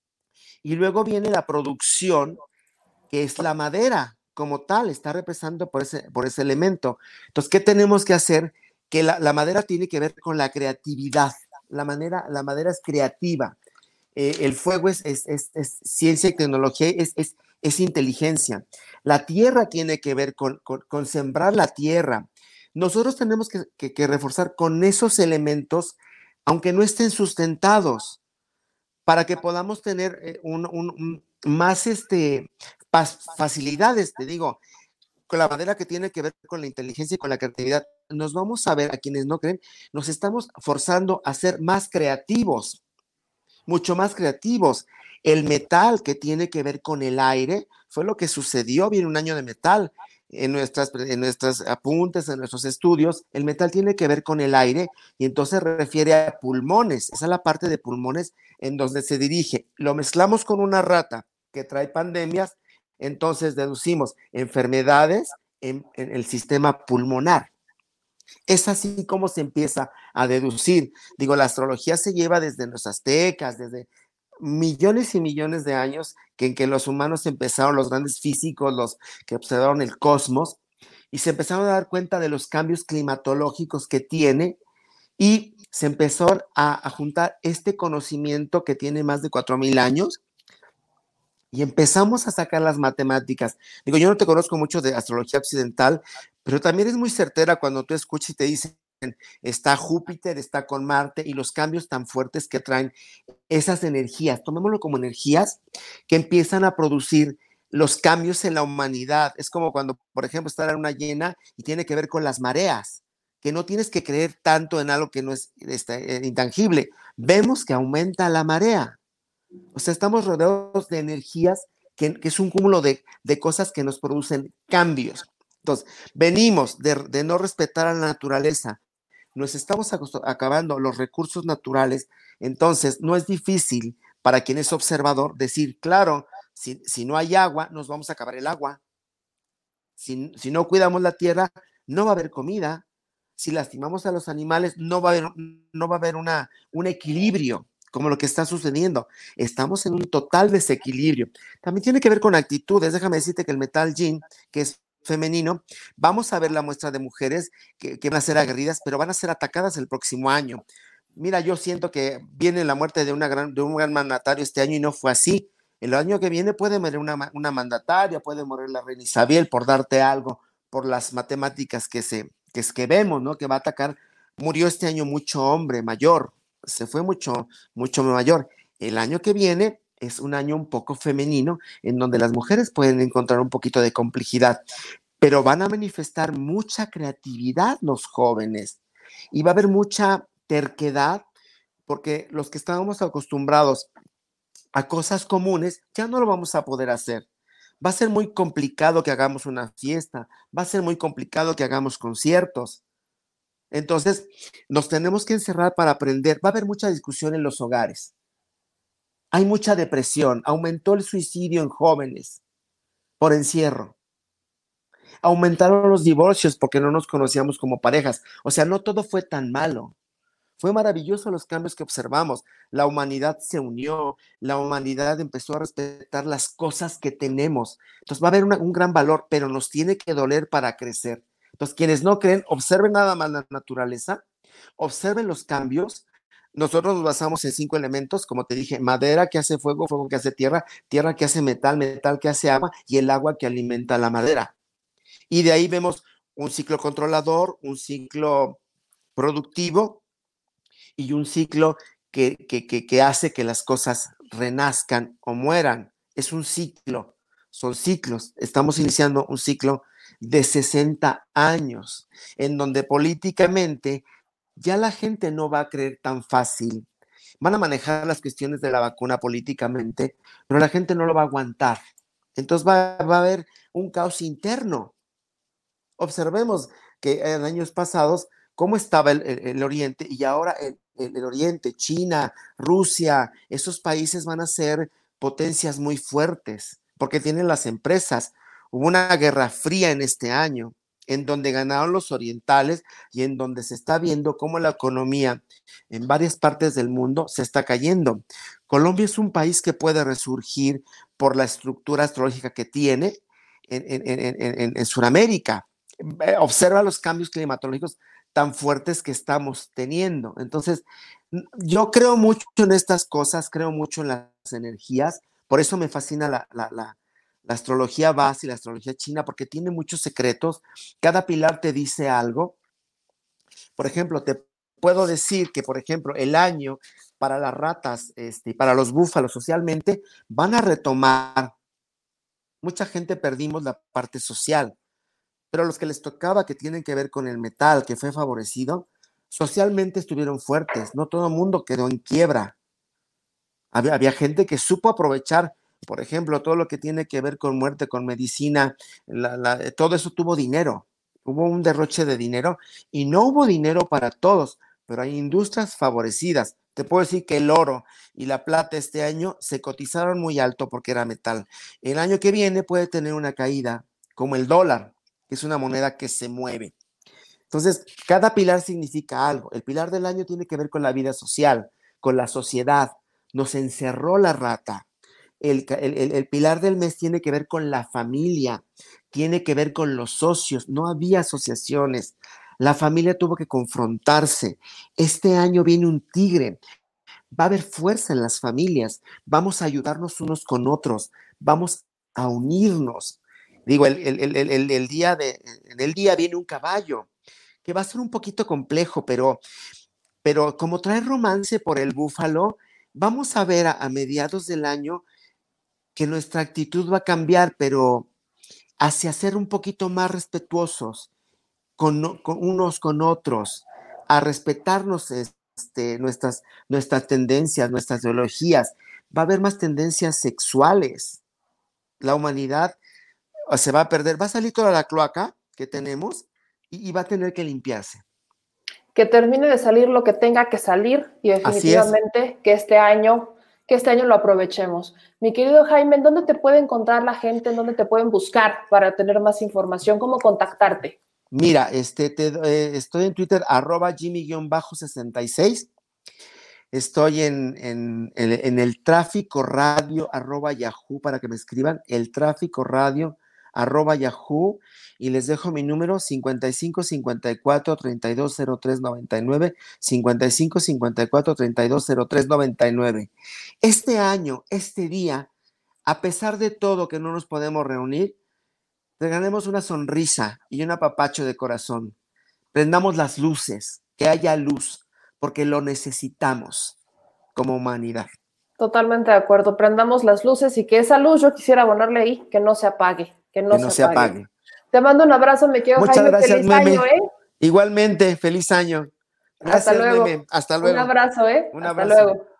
Y luego viene la producción, que es la madera como tal, está representando por ese, por ese elemento. Entonces, ¿qué tenemos que hacer? Que la, la madera tiene que ver con la creatividad. La, manera, la madera es creativa. Eh, el fuego es, es, es, es ciencia y tecnología, es, es, es inteligencia. La tierra tiene que ver con, con, con sembrar la tierra. Nosotros tenemos que, que, que reforzar con esos elementos, aunque no estén sustentados, para que podamos tener eh, un, un, un, más este, facilidades, te digo, con la manera que tiene que ver con la inteligencia y con la creatividad. Nos vamos a ver, a quienes no creen, nos estamos forzando a ser más creativos, mucho más creativos. El metal, que tiene que ver con el aire, fue lo que sucedió. Viene un año de metal en nuestras, en nuestros apuntes, en nuestros estudios. El metal tiene que ver con el aire y entonces refiere a pulmones. Esa es la parte de pulmones en donde se dirige. Lo mezclamos con una rata que trae pandemias, entonces deducimos enfermedades en, en el sistema pulmonar. Es así como se empieza a deducir. Digo, la astrología se lleva desde los aztecas, desde millones y millones de años que en que los humanos empezaron, los grandes físicos, los que observaron el cosmos, y se empezaron a dar cuenta de los cambios climatológicos que tiene, y se empezó a, a juntar este conocimiento que tiene más de cuatro mil años, y empezamos a sacar las matemáticas. Digo, yo no te conozco mucho de astrología occidental, pero también es muy certera cuando tú escuchas y te dicen, está Júpiter, está con Marte, y los cambios tan fuertes que traen esas energías, tomémoslo como energías que empiezan a producir los cambios en la humanidad. Es como cuando, por ejemplo, está la luna llena y tiene que ver con las mareas, que no tienes que creer tanto en algo que no es este, intangible. Vemos que aumenta la marea. O sea, estamos rodeados de energías que, que es un cúmulo de, de cosas que nos producen cambios. Entonces, venimos de, de no respetar a la naturaleza, nos estamos acabando los recursos naturales, entonces no es difícil para quien es observador decir, claro, si, si no hay agua, nos vamos a acabar el agua. Si, si no cuidamos la tierra, no va a haber comida. Si lastimamos a los animales, no va a haber, no va a haber una, un equilibrio, como lo que está sucediendo. Estamos en un total desequilibrio. También tiene que ver con actitudes. Déjame decirte que el metal yin, que es femenino, vamos a ver la muestra de mujeres que, que van a ser aguerridas, pero van a ser atacadas el próximo año. Mira, yo siento que viene la muerte de, una gran, de un gran mandatario este año y no fue así. El año que viene puede morir una, una mandataria, puede morir la reina Isabel, por darte algo, por las matemáticas que, se, que, es que vemos, ¿no? Que va a atacar. Murió este año mucho hombre mayor, se fue mucho, mucho mayor. El año que viene es un año un poco femenino, en donde las mujeres pueden encontrar un poquito de complejidad, pero van a manifestar mucha creatividad los jóvenes, y va a haber mucha terquedad, porque los que estábamos acostumbrados a cosas comunes, ya no lo vamos a poder hacer. Va a ser muy complicado que hagamos una fiesta, va a ser muy complicado que hagamos conciertos. Entonces, nos tenemos que encerrar para aprender. Va a haber mucha discusión en los hogares. Hay mucha depresión, aumentó el suicidio en jóvenes por encierro. Aumentaron los divorcios porque no nos conocíamos como parejas. O sea, no todo fue tan malo. Fue maravilloso los cambios que observamos. La humanidad se unió, la humanidad empezó a respetar las cosas que tenemos. Entonces va a haber una, un gran valor, pero nos tiene que doler para crecer. Entonces, quienes no creen, observen nada más la naturaleza, observen los cambios. Nosotros nos basamos en cinco elementos, como te dije, madera que hace fuego, fuego que hace tierra, tierra que hace metal, metal que hace agua, y el agua que alimenta la madera. Y de ahí vemos un ciclo controlador, un ciclo productivo y un ciclo que, que, que, que hace que las cosas renazcan o mueran. Es un ciclo, son ciclos. Estamos iniciando un ciclo de sesenta años, en donde políticamente ya la gente no va a creer tan fácil. Van a manejar las cuestiones de la vacuna políticamente, pero la gente no lo va a aguantar. Entonces va, va a haber un caos interno. Observemos que en años pasados, cómo estaba el, el, el Oriente, y ahora el, el, el Oriente, China, Rusia, esos países van a ser potencias muy fuertes, porque tienen las empresas. Hubo una guerra fría en este año, en donde ganaron los orientales y en donde se está viendo cómo la economía en varias partes del mundo se está cayendo. Colombia es un país que puede resurgir por la estructura astrológica que tiene en, en, en, en, en Sudamérica. Observa los cambios climatológicos tan fuertes que estamos teniendo. Entonces, yo creo mucho en estas cosas, creo mucho en las energías, por eso me fascina la, la, la, la astrología base y la astrología china, porque tiene muchos secretos, cada pilar te dice algo. Por ejemplo, te puedo decir que, por ejemplo, el año para las ratas, este, para los búfalos socialmente, van a retomar. Mucha gente perdimos la parte social, pero los que les tocaba, que tienen que ver con el metal, que fue favorecido, socialmente estuvieron fuertes. No todo el mundo quedó en quiebra. Había, había gente que supo aprovechar, por ejemplo, todo lo que tiene que ver con muerte, con medicina, la, la, todo eso tuvo dinero. Hubo un derroche de dinero y no hubo dinero para todos, pero hay industrias favorecidas. Te puedo decir que el oro y la plata este año se cotizaron muy alto porque era metal. El año que viene puede tener una caída, como el dólar, que es una moneda que se mueve. Entonces, cada pilar significa algo. El pilar del año tiene que ver con la vida social, con la sociedad. Nos encerró la rata. El, el, el pilar del mes tiene que ver con la familia, tiene que ver con los socios. No había asociaciones. La familia tuvo que confrontarse. Este año viene un tigre. Va a haber fuerza en las familias. Vamos a ayudarnos unos con otros. Vamos a unirnos. Digo, el, el, el, el, el día de, en el día viene un caballo, que va a ser un poquito complejo, pero, pero como trae romance por el búfalo, vamos a ver a, a mediados del año que nuestra actitud va a cambiar, pero hacia ser un poquito más respetuosos con, con unos con otros, a respetarnos este, nuestras, nuestras tendencias, nuestras ideologías. Va a haber más tendencias sexuales. La humanidad se va a perder, va a salir toda la cloaca que tenemos y, y va a tener que limpiarse. Que termine de salir lo que tenga que salir y definitivamente que este año, que este año lo aprovechemos. Mi querido Jaime, ¿en dónde te puede encontrar la gente? ¿En dónde te pueden buscar para tener más información? ¿Cómo contactarte? Mira, este, te, eh, estoy en Twitter, arroba Jimmy sesenta y seis. Estoy en, en, en, en el tráfico radio arroba Yahoo para que me escriban, el tráfico radio arroba Yahoo, y les dejo mi número cincuenta y cinco cincuenta y cuatro treinta y dos cero tres noventa y nueve, cincuenta y cinco cincuenta y cuatro treinta y dos cero tres noventa y nueve. Este año, este día, a pesar de todo que no nos podemos reunir, regalemos una sonrisa y un apapacho de corazón. Prendamos las luces, que haya luz, porque lo necesitamos como humanidad. Totalmente de acuerdo. Prendamos las luces y que esa luz, yo quisiera ponerle ahí, que no se apague. Que no, que no se, se apague. apague. Te mando un abrazo, me quiero Muchas Jaime, gracias, feliz Meme. año, ¿eh? Igualmente, feliz año. Gracias, Hasta luego. Meme. Hasta luego. Un abrazo, ¿eh? Un Hasta abrazo. luego.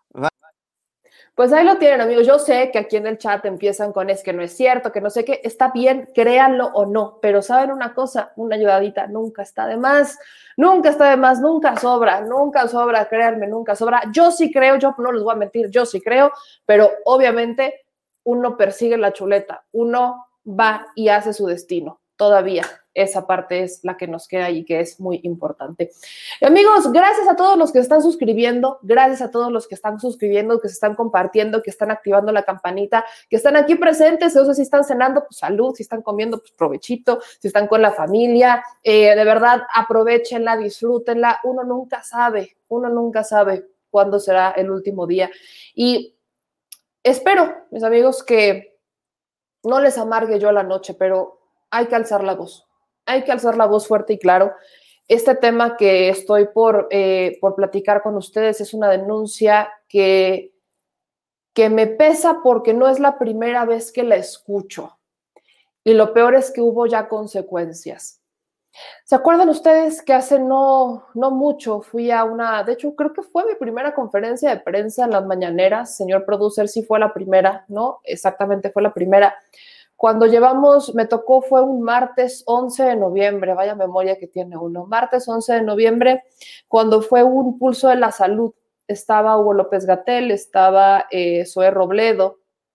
Pues ahí lo tienen, amigos. Yo sé que aquí en el chat empiezan con es que no es cierto, que no sé qué. Está bien, créanlo o no, pero ¿saben una cosa? Una ayudadita nunca está de más. Nunca está de más, nunca sobra, nunca sobra, créanme, nunca sobra. Yo sí creo, yo no les voy a mentir, yo sí creo, pero obviamente uno persigue la chuleta, uno va y hace su destino. Todavía esa parte es la que nos queda y que es muy importante. Amigos, gracias a todos los que están suscribiendo, gracias a todos los que están suscribiendo, que se están compartiendo, que están activando la campanita, que están aquí presentes. No sé si están cenando, pues salud, si están comiendo, pues provechito, si están con la familia, eh, de verdad, aprovechenla, disfrútenla. Uno nunca sabe, uno nunca sabe cuándo será el último día. Y espero, mis amigos, que no les amargue yo la noche, pero hay que alzar la voz. Hay que alzar la voz fuerte y claro. Este tema que estoy por, eh, por platicar con ustedes es una denuncia que que me pesa porque no es la primera vez que la escucho. Y lo peor es que hubo ya consecuencias. ¿Se acuerdan ustedes que hace no, no mucho fui a una, de hecho creo que fue mi primera conferencia de prensa en las mañaneras, señor producer, sí fue la primera, ¿no? Exactamente fue la primera. Cuando llevamos, me tocó, fue un martes once de noviembre, vaya memoria que tiene uno, martes once de noviembre, cuando fue un pulso de la salud. Estaba Hugo López-Gatell, estaba eh, Zoé Robledo,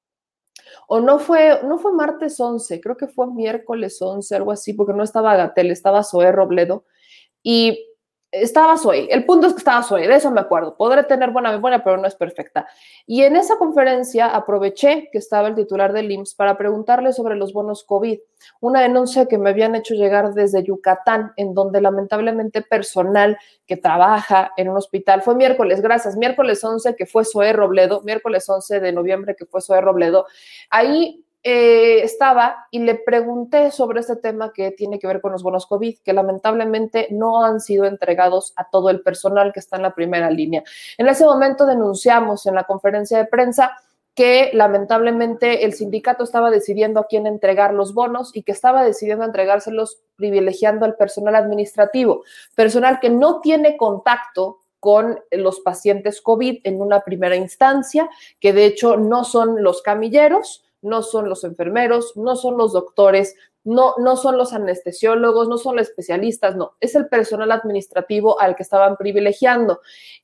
o no fue, no fue martes once, creo que fue miércoles once, algo así, porque no estaba Gatell, estaba Zoé Robledo, y estaba Zoé, el punto es que estaba Zoé, de eso me acuerdo, podré tener buena memoria, pero no es perfecta. Y en esa conferencia aproveché que estaba el titular del I M S S para preguntarle sobre los bonos COVID, una denuncia que me habían hecho llegar desde Yucatán, en donde lamentablemente personal que trabaja en un hospital, fue miércoles, gracias, miércoles once que fue Zoé Robledo, miércoles once de noviembre que fue Zoé Robledo, ahí Eh, estaba y le pregunté sobre este tema que tiene que ver con los bonos COVID, que lamentablemente no han sido entregados a todo el personal que está en la primera línea. En ese momento denunciamos en la conferencia de prensa que lamentablemente el sindicato estaba decidiendo a quién entregar los bonos y que estaba decidiendo entregárselos privilegiando al personal administrativo, personal que no tiene contacto con los pacientes COVID en una primera instancia, que de hecho no son los camilleros, no son los enfermeros, no son los doctores, no, no son los anestesiólogos, no son los especialistas, no, es el personal administrativo al que estaban privilegiando.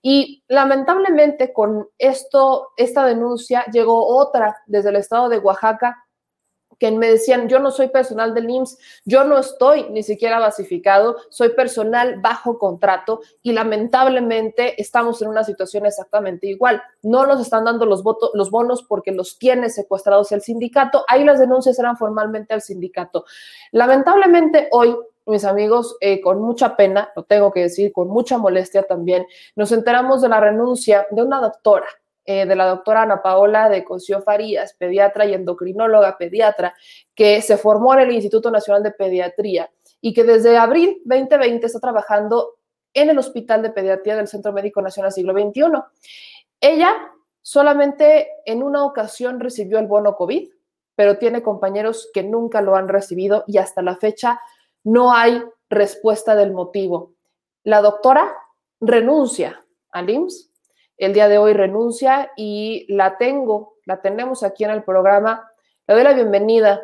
Y lamentablemente con esto, esta denuncia llegó otra desde el estado de Oaxaca, que me decían, yo no soy personal del I M S S, yo no estoy ni siquiera basificado, soy personal bajo contrato y lamentablemente estamos en una situación exactamente igual. No nos están dando los, votos, los bonos porque los tiene secuestrados el sindicato. Ahí las denuncias eran formalmente al sindicato. Lamentablemente hoy, mis amigos, eh, con mucha pena, lo tengo que decir, con mucha molestia también, nos enteramos de la renuncia de una doctora, Eh, de la doctora Ana Paola de Cosío Farías, pediatra y endocrinóloga pediatra, que se formó en el Instituto Nacional de Pediatría y que desde abril veinte veinte está trabajando en el Hospital de Pediatría del Centro Médico Nacional Siglo veintiuno. Ella solamente en una ocasión recibió el bono COVID, pero tiene compañeros que nunca lo han recibido y hasta la fecha no hay respuesta del motivo. La doctora renuncia al I M S S, el día de hoy renuncia y la tengo, la tenemos aquí en el programa. Le doy la bienvenida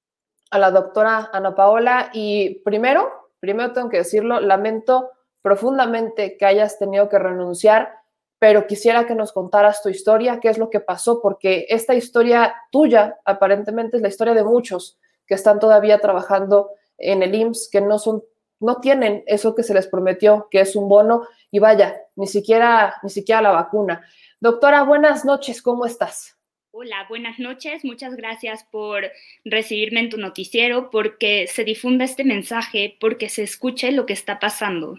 a la doctora Ana Paola y primero, primero tengo que decirlo, lamento profundamente que hayas tenido que renunciar, pero quisiera que nos contaras tu historia, qué es lo que pasó, porque esta historia tuya aparentemente es la historia de muchos que están todavía trabajando en el I M S S, que no son no tienen eso que se les prometió, que es un bono, y vaya, ni siquiera, ni siquiera la vacuna. Doctora, buenas noches, ¿cómo estás? Hola, buenas noches, muchas gracias por recibirme en tu noticiero, porque se difunda este mensaje, porque se escuche lo que está pasando.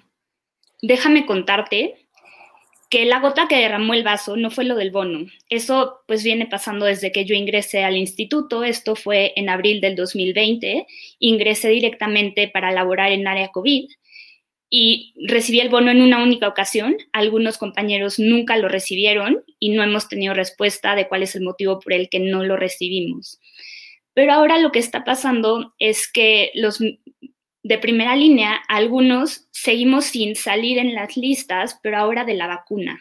Déjame contarte que la gota que derramó el vaso no fue lo del bono. Eso pues viene pasando desde que yo ingresé al instituto. Esto fue en abril del dos mil veinte. Ingresé directamente para laborar en área COVID y recibí el bono en una única ocasión. Algunos compañeros nunca lo recibieron y no hemos tenido respuesta de cuál es el motivo por el que no lo recibimos. Pero ahora lo que está pasando es que los de primera línea, algunos seguimos sin salir en las listas, pero ahora de la vacuna.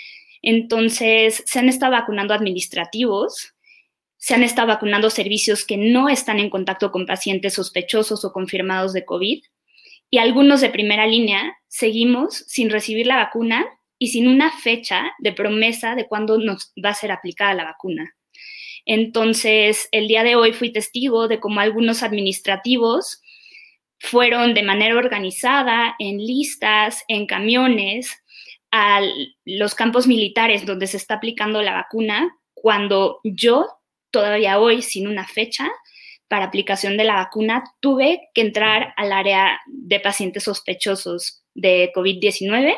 Entonces, se han estado vacunando administrativos, se han estado vacunando servicios que no están en contacto con pacientes sospechosos o confirmados de COVID, y algunos de primera línea seguimos sin recibir la vacuna y sin una fecha de promesa de cuándo nos va a ser aplicada la vacuna. Entonces, el día de hoy fui testigo de cómo algunos administrativos fueron de manera organizada, en listas, en camiones, a los campos militares donde se está aplicando la vacuna, cuando yo, todavía hoy, sin una fecha para aplicación de la vacuna, tuve que entrar al área de pacientes sospechosos de COVID diecinueve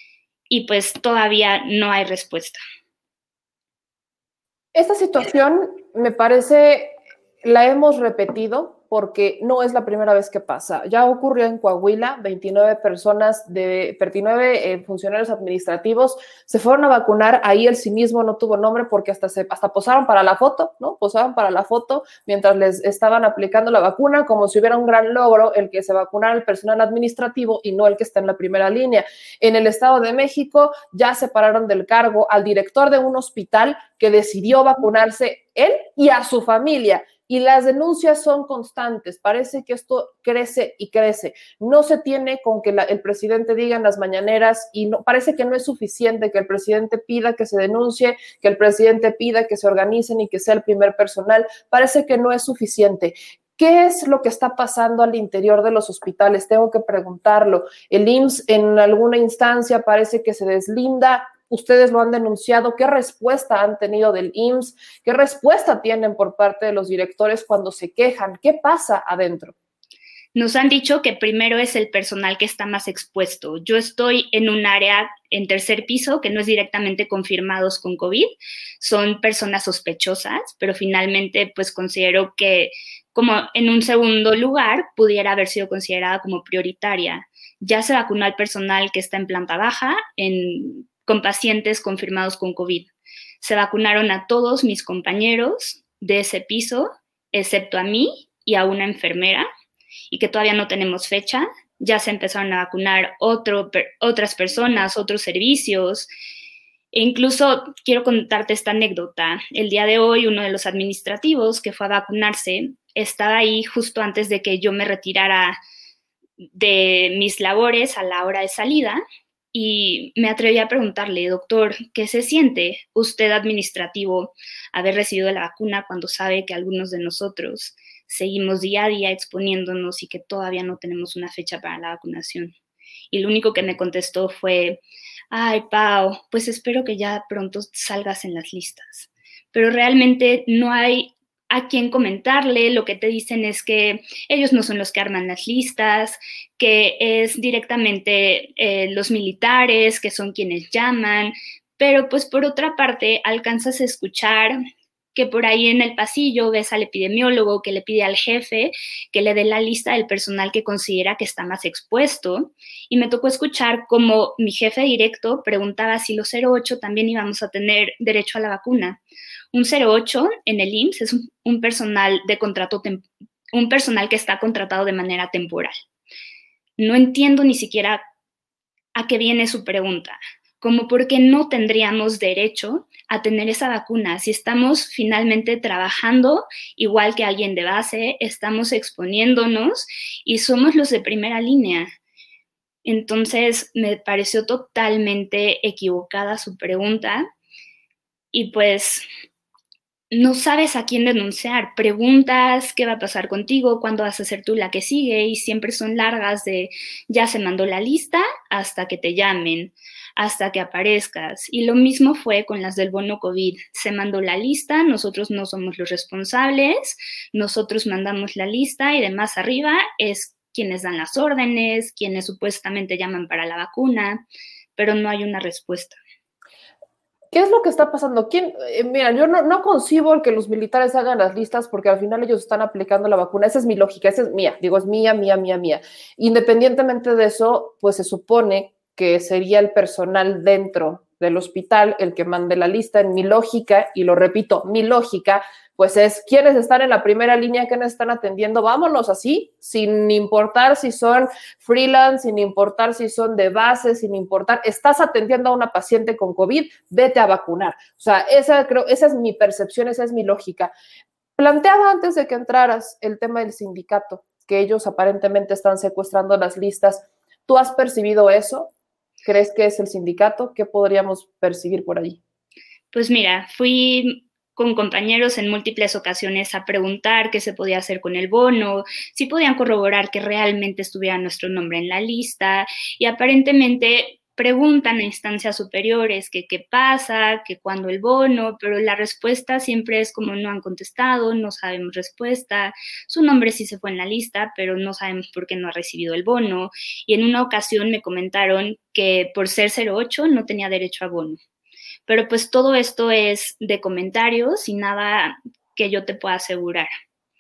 y pues todavía no hay respuesta. Esta situación me parece la hemos repetido porque no es la primera vez que pasa. Ya ocurrió en Coahuila, veintinueve personas, de veintinueve eh, funcionarios administrativos se fueron a vacunar. Ahí el cinismo no tuvo nombre porque hasta, se, hasta posaron para la foto, ¿no? Posaban para la foto mientras les estaban aplicando la vacuna, como si hubiera un gran logro el que se vacunara el personal administrativo y no el que está en la primera línea. En el Estado de México ya separaron del cargo al director de un hospital que decidió vacunarse él y a su familia. Y las denuncias son constantes. Parece que esto crece y crece. No se tiene con que la, el presidente diga en las mañaneras y no, parece que no es suficiente que el presidente pida que se denuncie, que el presidente pida que se organicen y que sea el primer personal. Parece que no es suficiente. ¿Qué es lo que está pasando al interior de los hospitales? Tengo que preguntarlo. El I M S S en alguna instancia parece que se deslinda. Ustedes lo han denunciado. ¿Qué respuesta han tenido del I M S S? ¿Qué respuesta tienen por parte de los directores cuando se quejan? ¿Qué pasa adentro? Nos han dicho que primero es el personal que está más expuesto. Yo estoy en un área en tercer piso que no es directamente confirmados con COVID. Son personas sospechosas, pero finalmente pues considero que como en un segundo lugar pudiera haber sido considerada como prioritaria. Ya se vacunó al personal que está en planta baja, en con pacientes confirmados con COVID. Se vacunaron a todos mis compañeros de ese piso, excepto a mí y a una enfermera, y que todavía no tenemos fecha. Ya se empezaron a vacunar otro, per, otras personas, otros servicios. E incluso quiero contarte esta anécdota. El día de hoy, uno de los administrativos que fue a vacunarse estaba ahí justo antes de que yo me retirara de mis labores a la hora de salida. Y me atreví a preguntarle, doctor, ¿qué se siente usted administrativo haber recibido la vacuna cuando sabe que algunos de nosotros seguimos día a día exponiéndonos y que todavía no tenemos una fecha para la vacunación? Y lo único que me contestó fue, ay, Pau, pues espero que ya pronto salgas en las listas. Pero realmente no hay a quién comentarle. Lo que te dicen es que ellos no son los que arman las listas, que es directamente eh, los militares, que son quienes llaman, pero pues por otra parte alcanzas a escuchar que por ahí en el pasillo ves al epidemiólogo que le pide al jefe que le dé la lista del personal que considera que está más expuesto, y me tocó escuchar como mi jefe directo preguntaba si los cero ocho también íbamos a tener derecho a la vacuna. Un cero ocho en el I M S S es un, un personal de contrato, un personal que está contratado de manera temporal. No entiendo ni siquiera a qué viene su pregunta, como por qué no tendríamos derecho a tener esa vacuna si estamos finalmente trabajando igual que alguien de base, estamos exponiéndonos y somos los de primera línea. Entonces me pareció totalmente equivocada su pregunta y pues no sabes a quién denunciar. Preguntas qué va a pasar contigo, cuándo vas a ser tú la que sigue, y siempre son largas de ya se mandó la lista hasta que te llamen, hasta que aparezcas. Y lo mismo fue con las del bono COVID. Se mandó la lista, nosotros no somos los responsables, nosotros mandamos la lista y de más arriba es quienes dan las órdenes, quienes supuestamente llaman para la vacuna, pero no hay una respuesta. ¿Qué es lo que está pasando? ¿Quién? Eh, mira, yo no, no concibo el que los militares hagan las listas porque al final ellos están aplicando la vacuna. Esa es mi lógica, esa es mía. Digo, es mía, mía, mía, mía. Independientemente de eso, pues se supone que sería el personal dentro del hospital el que mande la lista. En mi lógica, y lo repito, mi lógica, pues es quienes están en la primera línea, quienes están atendiendo, vámonos así, sin importar si son freelance, sin importar si son de base, sin importar, estás atendiendo a una paciente con COVID, vete a vacunar. O sea, esa, creo, esa es mi percepción, esa es mi lógica. Planteaba antes de que entraras el tema del sindicato, que ellos aparentemente están secuestrando las listas. ¿Tú has percibido eso? ¿Crees que es el sindicato? ¿Qué podríamos percibir por ahí? Pues mira, fui con compañeros en múltiples ocasiones a preguntar qué se podía hacer con el bono, si podían corroborar que realmente estuviera nuestro nombre en la lista, y aparentemente preguntan a instancias superiores que qué pasa, que cuándo el bono, pero la respuesta siempre es como no han contestado, no sabemos respuesta, su nombre sí se fue en la lista, pero no sabemos por qué no ha recibido el bono, y en una ocasión me comentaron que por ser cero ocho no tenía derecho a bono. Pero pues todo esto es de comentarios y nada que yo te pueda asegurar.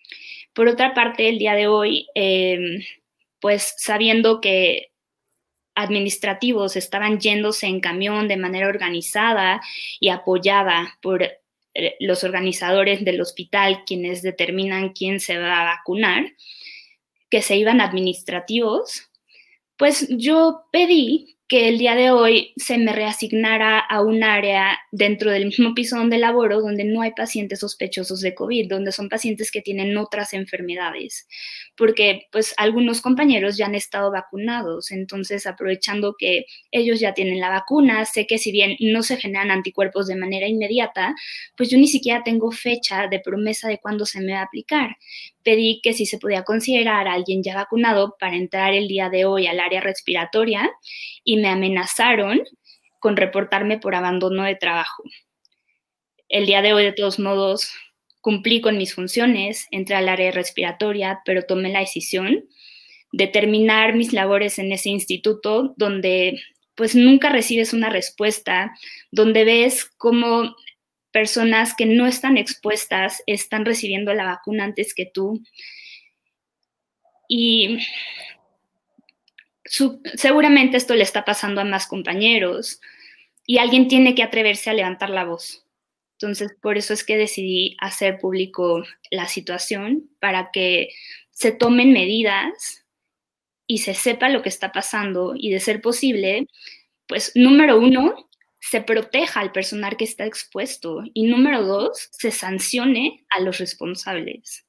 Por otra parte, el día de hoy, eh, pues sabiendo que administrativos estaban yéndose en camión de manera organizada y apoyada por eh, los organizadores del hospital, quienes determinan quién se va a vacunar, que se iban administrativos, pues yo pedí que el día de hoy se me reasignara a un área dentro del mismo piso donde laboro, donde no hay pacientes sospechosos de COVID, donde son pacientes que tienen otras enfermedades, porque pues algunos compañeros ya han estado vacunados, entonces aprovechando que ellos ya tienen la vacuna, sé que si bien no se generan anticuerpos de manera inmediata, pues yo ni siquiera tengo fecha de promesa de cuándo se me va a aplicar. Pedí que si se podía considerar a alguien ya vacunado para entrar el día de hoy al área respiratoria y me amenazaron con reportarme por abandono de trabajo. El día de hoy, de todos modos, cumplí con mis funciones, entré al área respiratoria, pero tomé la decisión de terminar mis labores en ese instituto donde pues nunca recibes una respuesta, donde ves cómo personas que no están expuestas están recibiendo la vacuna antes que tú. Y su, seguramente esto le está pasando a más compañeros y alguien tiene que atreverse a levantar la voz. Entonces, por eso es que decidí hacer público la situación para que se tomen medidas y se sepa lo que está pasando y, de ser posible, pues, número uno, se proteja al personal que está expuesto y, número dos, se sancione a los responsables.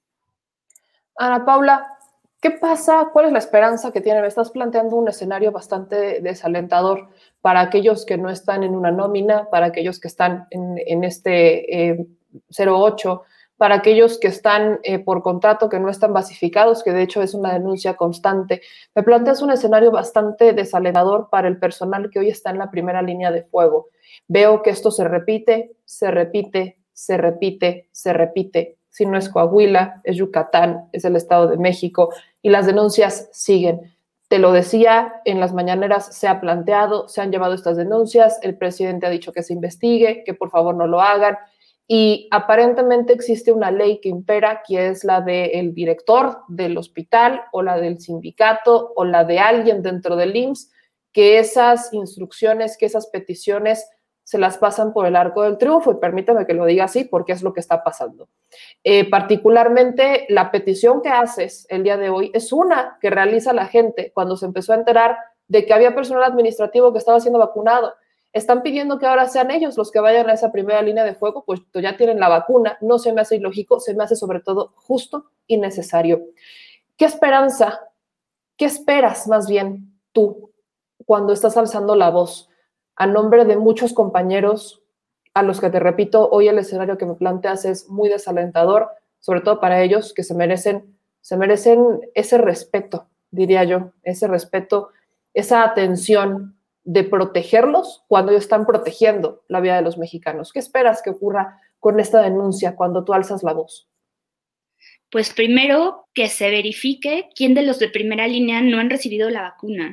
Ana Paula, ¿qué pasa? ¿Cuál es la esperanza que tienen? Me estás planteando un escenario bastante desalentador para aquellos que no están en una nómina, para aquellos que están en, en este eh, cero ocho, para aquellos que están eh, por contrato, que no están basificados, que de hecho es una denuncia constante. Me planteas un escenario bastante desalentador para el personal que hoy está en la primera línea de fuego. Veo que esto se repite, se repite, se repite, se repite. Si no es Coahuila, es Yucatán, es el Estado de México, y las denuncias siguen. Te lo decía, en las mañaneras se ha planteado, se han llevado estas denuncias, el presidente ha dicho que se investigue, que por favor no lo hagan, y aparentemente existe una ley que impera, que es la del director del hospital o la del sindicato o la de alguien dentro del I M S S, que esas instrucciones, que esas peticiones se las pasan por el arco del triunfo, y permítame que lo diga así porque es lo que está pasando. Eh, particularmente la petición que haces el día de hoy es una que realiza la gente cuando se empezó a enterar de que había personal administrativo que estaba siendo vacunado. Están pidiendo que ahora sean ellos los que vayan a esa primera línea de fuego, pues ya tienen la vacuna. No se me hace ilógico, se me hace sobre todo justo y necesario. ¿Qué esperanza, qué esperas más bien tú cuando estás alzando la voz a nombre de muchos compañeros a los que, te repito, hoy el escenario que me planteas es muy desalentador, sobre todo para ellos que se merecen, se merecen ese respeto, diría yo, ese respeto, esa atención de protegerlos cuando ellos están protegiendo la vida de los mexicanos? ¿Qué esperas que ocurra con esta denuncia cuando tú alzas la voz? Pues primero, que se verifique quién de los de primera línea no han recibido la vacuna.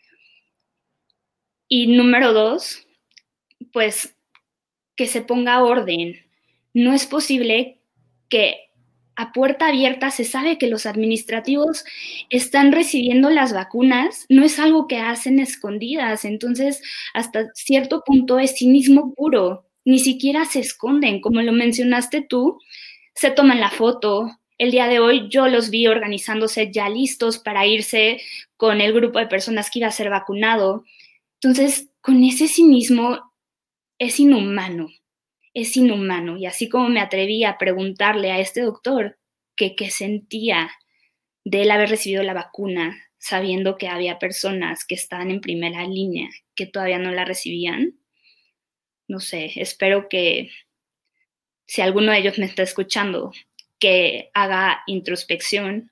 Y número dos, pues que se ponga orden. No es posible que a puerta abierta se sabe que los administrativos están recibiendo las vacunas, no es algo que hacen escondidas, entonces hasta cierto punto es cinismo puro, ni siquiera se esconden, como lo mencionaste tú, se toman la foto. El día de hoy yo los vi organizándose ya listos para irse con el grupo de personas que iba a ser vacunado. Entonces, con ese cinismo es inhumano, es inhumano. Y así como me atreví a preguntarle a este doctor que qué sentía de él haber recibido la vacuna, sabiendo que había personas que estaban en primera línea que todavía no la recibían, no sé, espero que si alguno de ellos me está escuchando, que haga introspección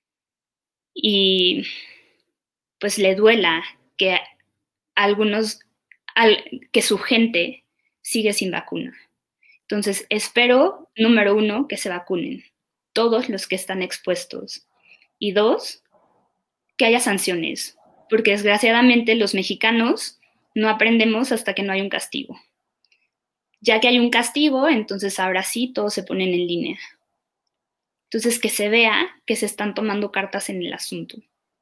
y pues le duela que algunos, al, que su gente sigue sin vacuna. Entonces, espero, número uno, que se vacunen todos los que están expuestos. Y dos, que haya sanciones, porque desgraciadamente los mexicanos no aprendemos hasta que no hay un castigo. Ya que hay un castigo, entonces ahora sí todos se ponen en línea. Entonces, que se vea que se están tomando cartas en el asunto.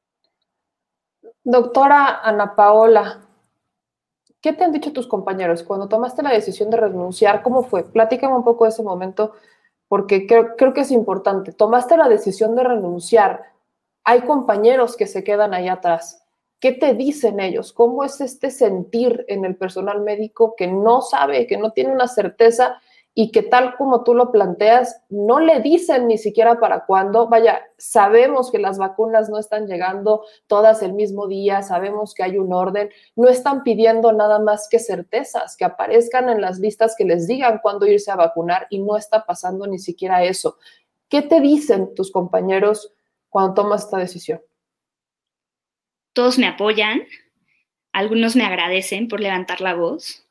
Doctora Ana Paola, ¿qué te han dicho tus compañeros cuando tomaste la decisión de renunciar? ¿Cómo fue? Platícame un poco de ese momento, porque creo, creo que es importante. Tomaste la decisión de renunciar. Hay compañeros que se quedan ahí atrás. ¿Qué te dicen ellos? ¿Cómo es este sentir en el personal médico que no sabe, que no tiene una certeza y que tal como tú lo planteas, no le dicen ni siquiera para cuándo? Vaya, sabemos que las vacunas no están llegando todas el mismo día, sabemos que hay un orden, no están pidiendo nada más que certezas, que aparezcan en las listas, que les digan cuándo irse a vacunar y no está pasando ni siquiera eso. ¿Qué te dicen tus compañeros cuando tomas esta decisión? Todos me apoyan, algunos me agradecen por levantar la voz.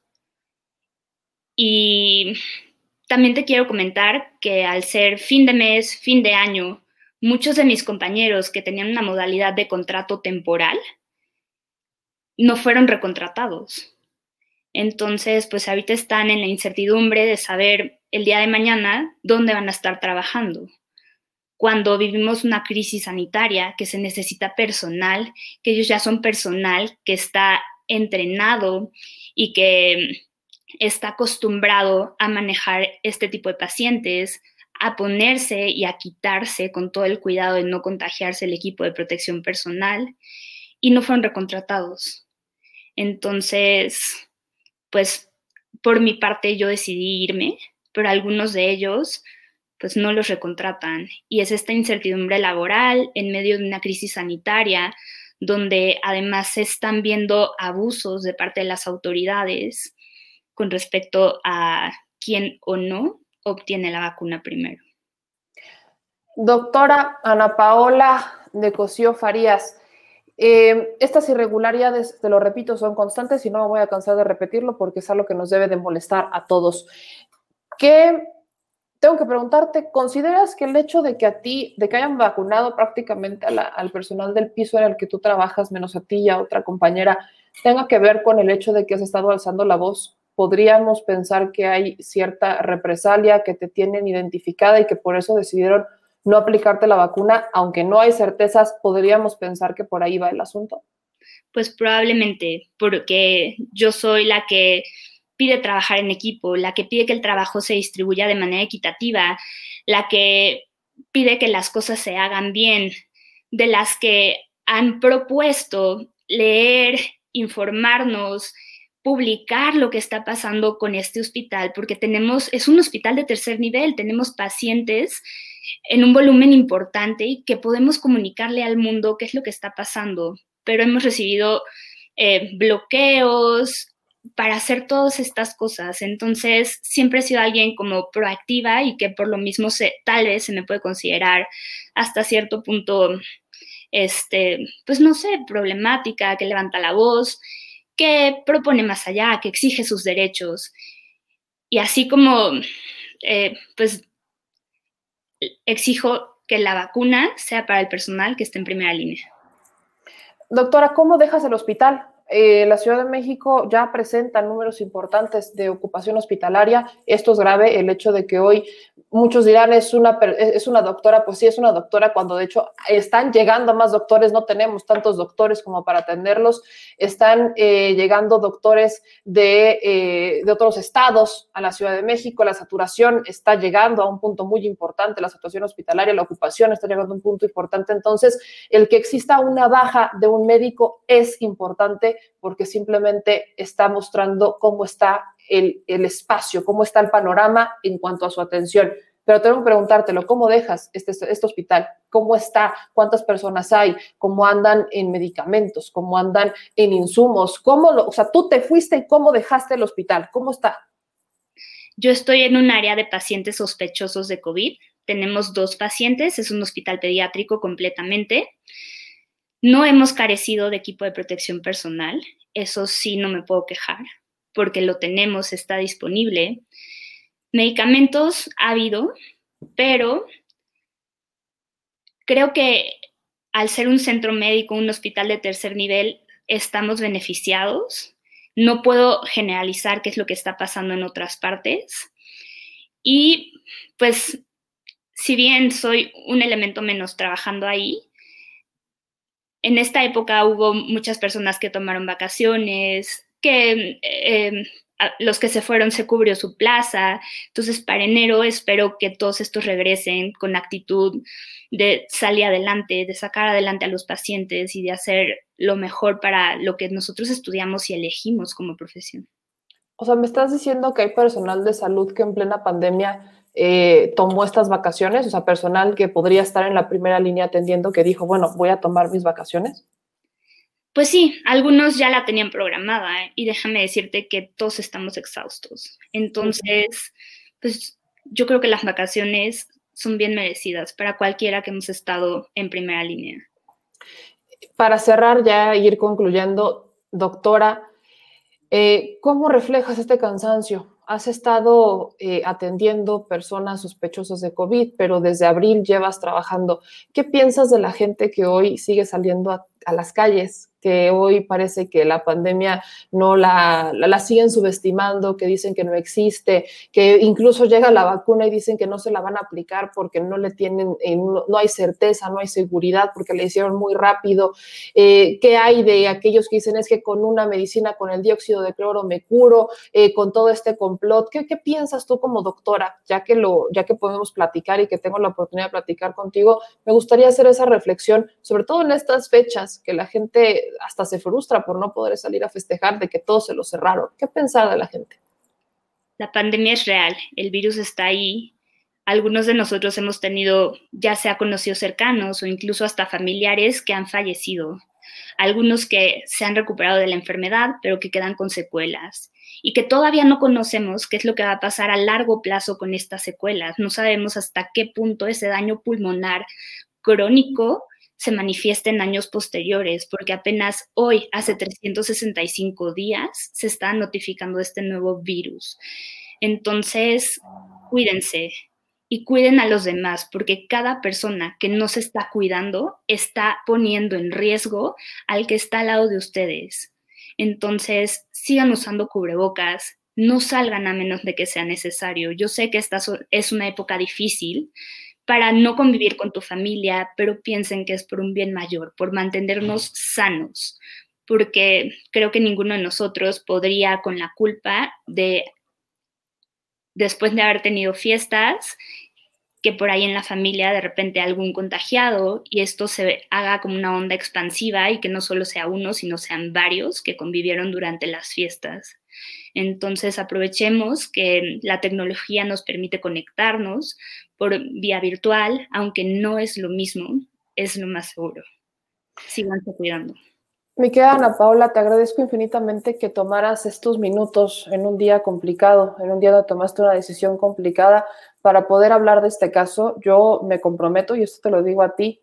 Y también te quiero comentar que al ser fin de mes, fin de año, muchos de mis compañeros que tenían una modalidad de contrato temporal no fueron recontratados. Entonces, pues ahorita están en la incertidumbre de saber el día de mañana dónde van a estar trabajando. Cuando vivimos una crisis sanitaria, que se necesita personal, que ellos ya son personal que está entrenado y que está acostumbrado a manejar este tipo de pacientes, a ponerse y a quitarse con todo el cuidado de no contagiarse el equipo de protección personal, y no fueron recontratados. Entonces, pues por mi parte yo decidí irme, pero algunos de ellos pues no los recontratan. Y es esta incertidumbre laboral en medio de una crisis sanitaria, donde además se están viendo abusos de parte de las autoridades con respecto a quién o no obtiene la vacuna primero. Doctora Ana Paola de Cosío Farías, eh, estas irregularidades, te lo repito, son constantes y no me voy a cansar de repetirlo porque es algo que nos debe de molestar a todos. ¿Qué Tengo que preguntarte, ¿consideras que el hecho de que a ti, de que hayan vacunado prácticamente a la, al personal del piso en el que tú trabajas, menos a ti y a otra compañera, tenga que ver con el hecho de que has estado alzando la voz? ¿Podríamos pensar que hay cierta represalia, que te tienen identificada y que por eso decidieron no aplicarte la vacuna? Aunque no hay certezas, ¿podríamos pensar que por ahí va el asunto? Pues probablemente, porque yo soy la que pide trabajar en equipo, la que pide que el trabajo se distribuya de manera equitativa, la que pide que las cosas se hagan bien, de las que han propuesto leer, informarnos, publicar lo que está pasando con este hospital, porque tenemos, es un hospital de tercer nivel, tenemos pacientes en un volumen importante y que podemos comunicarle al mundo qué es lo que está pasando, pero hemos recibido eh, bloqueos para hacer todas estas cosas. Entonces, siempre he sido alguien como proactiva y que por lo mismo se, tal vez se me puede considerar hasta cierto punto, este, pues no sé, problemática, que levanta la voz, que propone más allá, que exige sus derechos. Y así como, eh, pues, exijo que la vacuna sea para el personal que esté en primera línea. Doctora, ¿cómo dejas el hospital? Eh, la Ciudad de México ya presenta números importantes de ocupación hospitalaria. Esto es grave, el hecho de que hoy muchos dirán es una, es una doctora, pues sí, es una doctora, cuando de hecho están llegando más doctores, no tenemos tantos doctores como para atenderlos, están eh, llegando doctores de, eh, de otros estados a la Ciudad de México, la saturación está llegando a un punto muy importante, la saturación hospitalaria, la ocupación está llegando a un punto importante. Entonces, el que exista una baja de un médico es importante, porque simplemente está mostrando cómo está el, el espacio, cómo está el panorama en cuanto a su atención. Pero tengo que preguntártelo, ¿cómo dejas este, este hospital? ¿Cómo está? ¿Cuántas personas hay? ¿Cómo andan en medicamentos? ¿Cómo andan en insumos? ¿Cómo lo, o sea, tú te fuiste y cómo dejaste el hospital? ¿Cómo está? Yo estoy en un área de pacientes sospechosos de COVID. Tenemos dos pacientes, es un hospital pediátrico completamente. No hemos carecido de equipo de protección personal, eso sí no me puedo quejar, porque lo tenemos, está disponible. Medicamentos ha habido, pero creo que al ser un centro médico, un hospital de tercer nivel, estamos beneficiados. No puedo generalizar qué es lo que está pasando en otras partes. Y pues si bien soy un elemento menos trabajando ahí, en esta época hubo muchas personas que tomaron vacaciones, que eh, los que se fueron se cubrió su plaza. Entonces, para enero espero que todos estos regresen con actitud de salir adelante, de sacar adelante a los pacientes y de hacer lo mejor para lo que nosotros estudiamos y elegimos como profesión. O sea, me estás diciendo que hay personal de salud que en plena pandemia eh, tomó estas vacaciones, o sea, personal que podría estar en la primera línea atendiendo que dijo, bueno, voy a tomar mis vacaciones. Pues sí, algunos ya la tenían programada, ¿eh? Y déjame decirte que todos estamos exhaustos. Entonces, pues yo creo que las vacaciones son bien merecidas para cualquiera que hemos estado en primera línea. Para cerrar ya e ir concluyendo, doctora, eh, ¿cómo reflejas este cansancio? Has estado eh, atendiendo personas sospechosas de COVID, pero desde abril llevas trabajando. ¿Qué piensas de la gente que hoy sigue saliendo a, a las calles? Que hoy parece que la pandemia no la, la, la siguen subestimando, que dicen que no existe, que incluso llega la vacuna y dicen que no se la van a aplicar porque no le tienen, eh, no, no hay certeza, no hay seguridad, porque le hicieron muy rápido. Eh, ¿Qué hay de aquellos que dicen es que con una medicina, con el dióxido de cloro me curo, eh, con todo este complot? ¿Qué, qué piensas tú como doctora? Ya que, lo, ya que podemos platicar y que tengo la oportunidad de platicar contigo, me gustaría hacer esa reflexión, sobre todo en estas fechas que la gente hasta se frustra por no poder salir a festejar de que todo se lo cerraron. ¿Qué pensar de la gente? La pandemia es real, el virus está ahí. Algunos de nosotros hemos tenido, ya sea conocidos cercanos o incluso hasta familiares que han fallecido. Algunos que se han recuperado de la enfermedad, pero que quedan con secuelas. Y que todavía no conocemos qué es lo que va a pasar a largo plazo con estas secuelas. No sabemos hasta qué punto ese daño pulmonar crónico se manifiesta en años posteriores, porque apenas hoy, hace trescientos sesenta y cinco días, se está notificando este nuevo virus. Entonces, cuídense y cuiden a los demás, porque cada persona que no se está cuidando está poniendo en riesgo al que está al lado de ustedes. Entonces, sigan usando cubrebocas, no salgan a menos de que sea necesario. Yo sé que esta es una época difícil para no convivir con tu familia, pero piensen que es por un bien mayor, por mantenernos sanos, porque creo que ninguno de nosotros podría con la culpa de, después de haber tenido fiestas, que por ahí en la familia de repente algún contagiado y esto se haga como una onda expansiva y que no solo sea uno, sino sean varios que convivieron durante las fiestas. Entonces aprovechemos que la tecnología nos permite conectarnos por vía virtual, aunque no es lo mismo, es lo más seguro. Síganse cuidando. Mi querida Ana Paula, te agradezco infinitamente que tomaras estos minutos en un día complicado, en un día donde tomaste una decisión complicada para poder hablar de este caso. Yo me comprometo, y esto te lo digo a ti,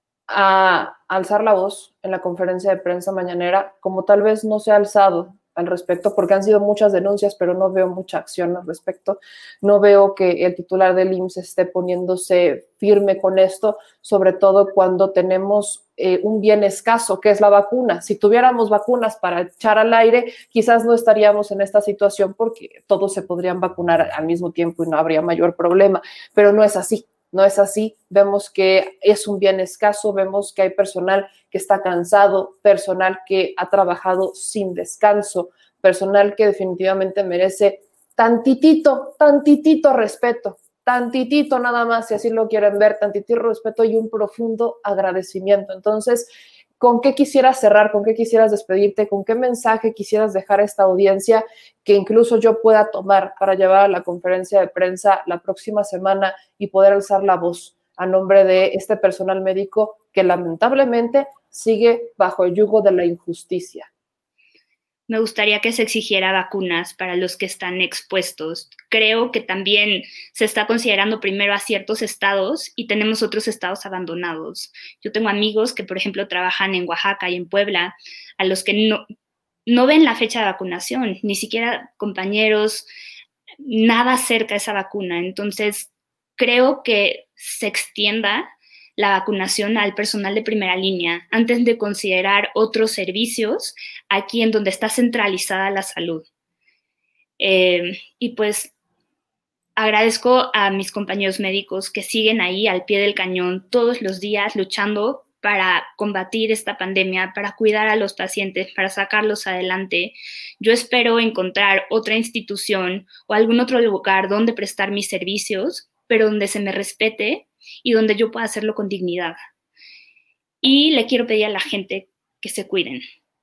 a alzar la voz en la conferencia de prensa mañanera, como tal vez no se ha alzado al respecto, porque han sido muchas denuncias, pero no veo mucha acción al respecto. No veo que el titular del I M S S esté poniéndose firme con esto, sobre todo cuando tenemos eh, un bien escaso, que es la vacuna. Si tuviéramos vacunas para echar al aire, quizás no estaríamos en esta situación porque todos se podrían vacunar al mismo tiempo y no habría mayor problema, pero no es así. No es así, vemos que es un bien escaso, vemos que hay personal que está cansado, personal que ha trabajado sin descanso, personal que definitivamente merece tantitito, tantitito respeto, tantitito nada más, si así lo quieren ver, tantitito respeto y un profundo agradecimiento. Entonces, ¿con qué quisieras cerrar? ¿Con qué quisieras despedirte? ¿Con qué mensaje quisieras dejar a esta audiencia que incluso yo pueda tomar para llevar a la conferencia de prensa la próxima semana y poder alzar la voz a nombre de este personal médico que lamentablemente sigue bajo el yugo de la injusticia? Me gustaría que se exigiera vacunas para los que están expuestos. Creo que también se está considerando primero a ciertos estados y tenemos otros estados abandonados. Yo tengo amigos que, por ejemplo, trabajan en Oaxaca y en Puebla, a los que no, no ven la fecha de vacunación, ni siquiera compañeros, nada cerca de esa vacuna. Entonces, creo que se extienda la vacunación al personal de primera línea antes de considerar otros servicios aquí en donde está centralizada la salud. Eh, y pues Agradezco a mis compañeros médicos que siguen ahí al pie del cañón todos los días luchando para combatir esta pandemia, para cuidar a los pacientes, para sacarlos adelante. Yo espero encontrar otra institución o algún otro lugar donde prestar mis servicios, pero donde se me respete y donde yo pueda hacerlo con dignidad. Y le quiero pedir a la gente que se cuiden.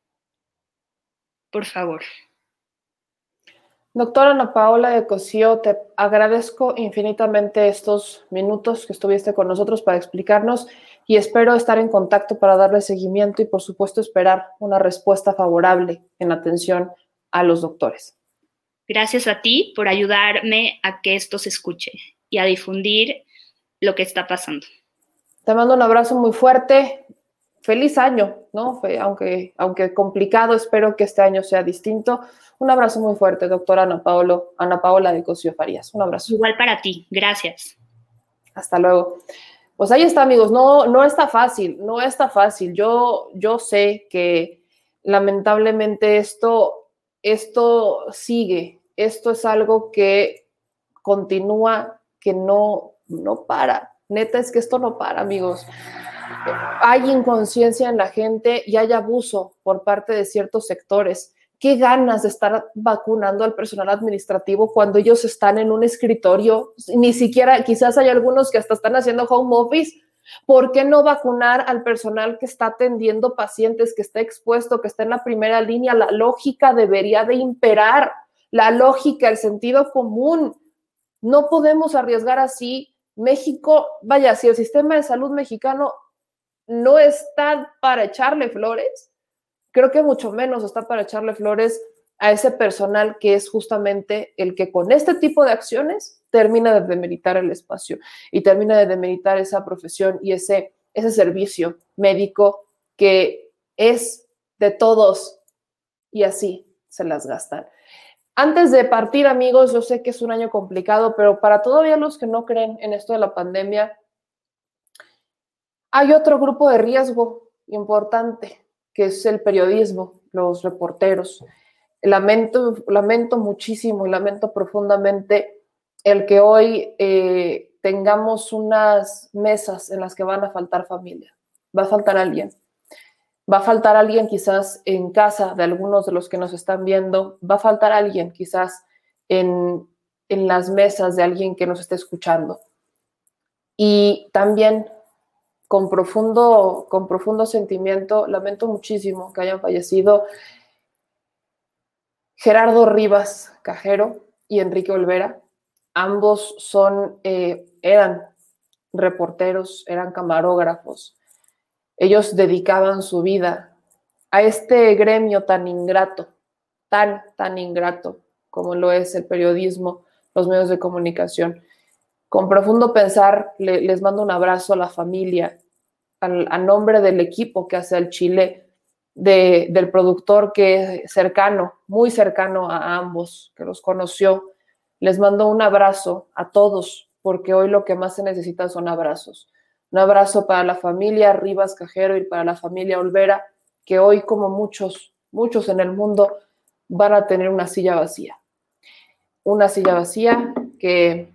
Por favor. Doctora Ana Paola de Cosío, te agradezco infinitamente estos minutos que estuviste con nosotros para explicarnos y espero estar en contacto para darle seguimiento y, por supuesto, esperar una respuesta favorable en atención a los doctores. Gracias a ti por ayudarme a que esto se escuche y a difundir lo que está pasando. Te mando un abrazo muy fuerte. Feliz año, ¿no? Aunque, aunque complicado, espero que este año sea distinto. Un abrazo muy fuerte, doctora Ana Paola, Ana Paola de Cosío Farías. Un abrazo. Igual para ti. Gracias. Hasta luego. Pues ahí está, amigos. No, no está fácil, no está fácil. Yo, yo sé que lamentablemente esto, esto sigue. Esto es algo que continúa, que no, no para. Neta, es que esto no para, amigos. Hay inconsciencia en la gente y hay abuso por parte de ciertos sectores. Qué ganas de estar vacunando al personal administrativo cuando ellos están en un escritorio. Ni siquiera, quizás hay algunos que hasta están haciendo home office. ¿Por qué no vacunar al personal que está atendiendo pacientes, que está expuesto, que está en la primera línea? La lógica debería de imperar. La lógica, el sentido común. No podemos arriesgar así. México, vaya, si el sistema de salud mexicano no está para echarle flores, creo que mucho menos está para echarle flores a ese personal que es justamente el que con este tipo de acciones termina de demeritar el espacio y termina de demeritar esa profesión y ese, ese servicio médico que es de todos y así se las gastan. Antes de partir, amigos, yo sé que es un año complicado, pero para todavía los que no creen en esto de la pandemia, hay otro grupo de riesgo importante, que es el periodismo, los reporteros. Lamento, lamento muchísimo y lamento profundamente el que hoy eh, tengamos unas mesas en las que van a faltar familia. Va a faltar alguien. Va a faltar alguien quizás en casa de algunos de los que nos están viendo. Va a faltar alguien quizás en, en las mesas de alguien que nos esté escuchando. Y también con profundo, con profundo sentimiento, lamento muchísimo que hayan fallecido Gerardo Rivas Cajero y Enrique Olvera. Ambos son, eh, eran reporteros, eran camarógrafos. Ellos dedicaban su vida a este gremio tan ingrato, tan, tan ingrato como lo es el periodismo, los medios de comunicación. Con profundo pensar, le, les mando un abrazo a la familia, al, a nombre del equipo que hace el Chile, de, del productor que es cercano, muy cercano a ambos, que los conoció. Les mando un abrazo a todos, porque hoy lo que más se necesita son abrazos. Un abrazo para la familia Rivas Cajero y para la familia Olvera, que hoy, como muchos, muchos en el mundo, van a tener una silla vacía. Una silla vacía que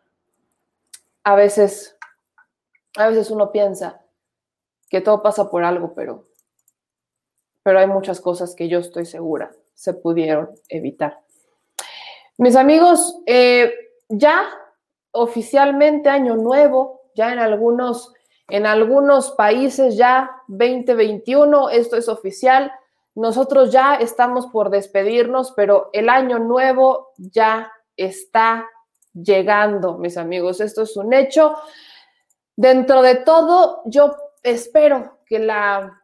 a veces, a veces uno piensa que todo pasa por algo, pero, pero hay muchas cosas que yo estoy segura se pudieron evitar. Mis amigos, eh, ya oficialmente año nuevo, ya en algunos, en algunos países ya veinte veintiuno, esto es oficial. Nosotros ya estamos por despedirnos, pero el año nuevo ya está llegando, mis amigos. Esto es un hecho. Dentro de todo, yo espero que la,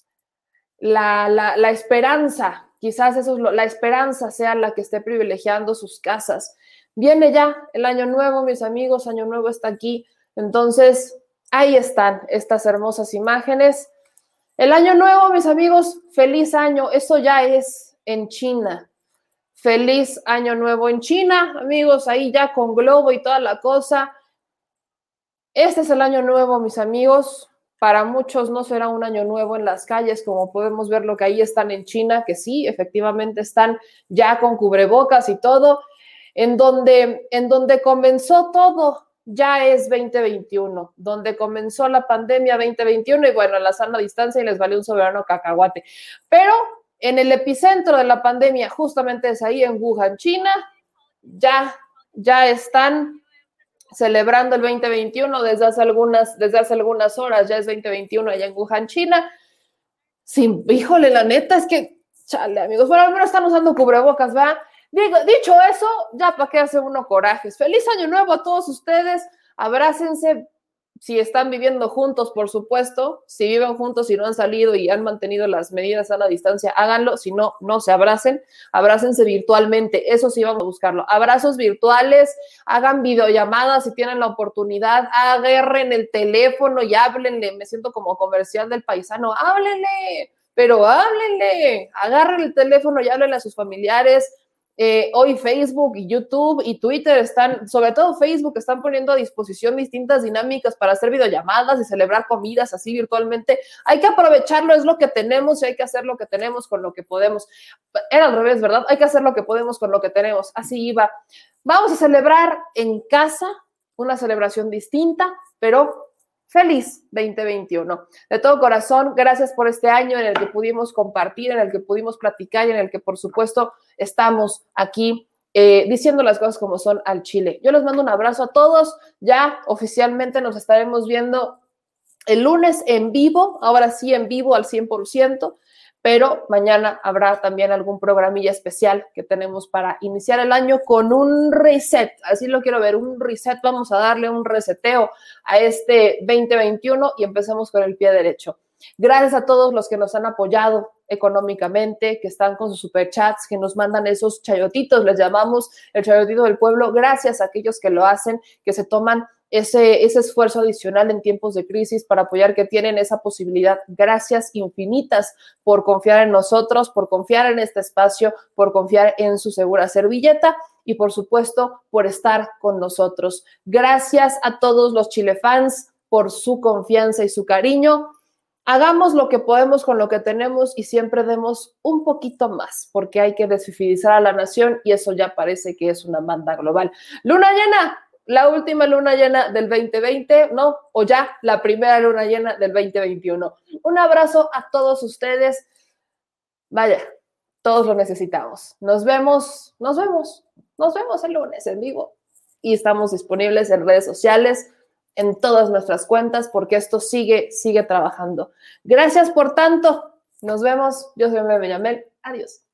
la, la, la esperanza, quizás eso es lo, la esperanza sea la que esté privilegiando sus casas. Viene ya el año nuevo, mis amigos, año nuevo está aquí. Entonces, ahí están estas hermosas imágenes. El año nuevo, mis amigos, feliz año. Eso ya es en China. Feliz año nuevo en China, amigos, ahí ya con globo y toda la cosa. Este es el año nuevo, mis amigos. Para muchos no será un año nuevo en las calles, como podemos ver lo que ahí están en China, que sí, efectivamente están ya con cubrebocas y todo. en donde, en donde comenzó todo, ya es veinte veintiuno, donde comenzó la pandemia veinte veintiuno y bueno, la sana distancia y les valió un soberano cacahuate. Pero en el epicentro de la pandemia, justamente es ahí en Wuhan, China, ya, ya están celebrando el veinte veintiuno desde hace algunas, desde hace algunas horas, ya es veinte veintiuno allá en Wuhan, China. Sí, híjole, la neta es que, chale, amigos, bueno, al menos están usando cubrebocas, ¿va? Digo, dicho eso, ya para qué hace uno corajes. Feliz año nuevo a todos ustedes, abrácense, si están viviendo juntos, por supuesto, si viven juntos y no han salido y han mantenido las medidas a la distancia, háganlo, si no, no se abracen, abrácense virtualmente, eso sí vamos a buscarlo, abrazos virtuales, hagan videollamadas si tienen la oportunidad, agarren el teléfono y háblenle, me siento como comercial del paisano, háblenle, pero háblenle, agarren el teléfono y háblenle a sus familiares. Eh, hoy Facebook y YouTube y Twitter están, sobre todo Facebook, están poniendo a disposición distintas dinámicas para hacer videollamadas y celebrar comidas así virtualmente. Hay que aprovecharlo, es lo que tenemos y hay que hacer lo que tenemos con lo que podemos. Era al revés, ¿verdad? Hay que hacer lo que podemos con lo que tenemos. Así iba. Vamos a celebrar en casa una celebración distinta, pero feliz veinte veintiuno. De todo corazón, gracias por este año en el que pudimos compartir, en el que pudimos platicar y en el que, por supuesto, estamos aquí eh, diciendo las cosas como son al chile. Yo les mando un abrazo a todos. Ya oficialmente nos estaremos viendo el lunes en vivo, ahora sí en vivo al cien por ciento, pero mañana habrá también algún programilla especial que tenemos para iniciar el año con un reset, así lo quiero ver, un reset, vamos a darle un reseteo a este veinte veintiuno y empecemos con el pie derecho. Gracias a todos los que nos han apoyado económicamente, que están con sus superchats, que nos mandan esos chayotitos, les llamamos el chayotito del pueblo, gracias a aquellos que lo hacen, que se toman Ese, ese esfuerzo adicional en tiempos de crisis para apoyar, que tienen esa posibilidad. Gracias infinitas por confiar en nosotros, por confiar en este espacio, por confiar en su segura servilleta y, por supuesto, por estar con nosotros. Gracias a todos los chilefans por su confianza y su cariño. Hagamos lo que podemos con lo que tenemos y siempre demos un poquito más, porque hay que desfifilizar a la nación y eso ya parece que es una manda global. Luna llena. La última luna llena del veinte veinte, ¿no? O ya la primera luna llena del veinte veintiuno. Un abrazo a todos ustedes. Vaya, todos lo necesitamos. Nos vemos, nos vemos, nos vemos el lunes en vivo. Y estamos disponibles en redes sociales, en todas nuestras cuentas, porque esto sigue, sigue trabajando. Gracias por tanto. Nos vemos. Yo soy Meme Yamel. Adiós.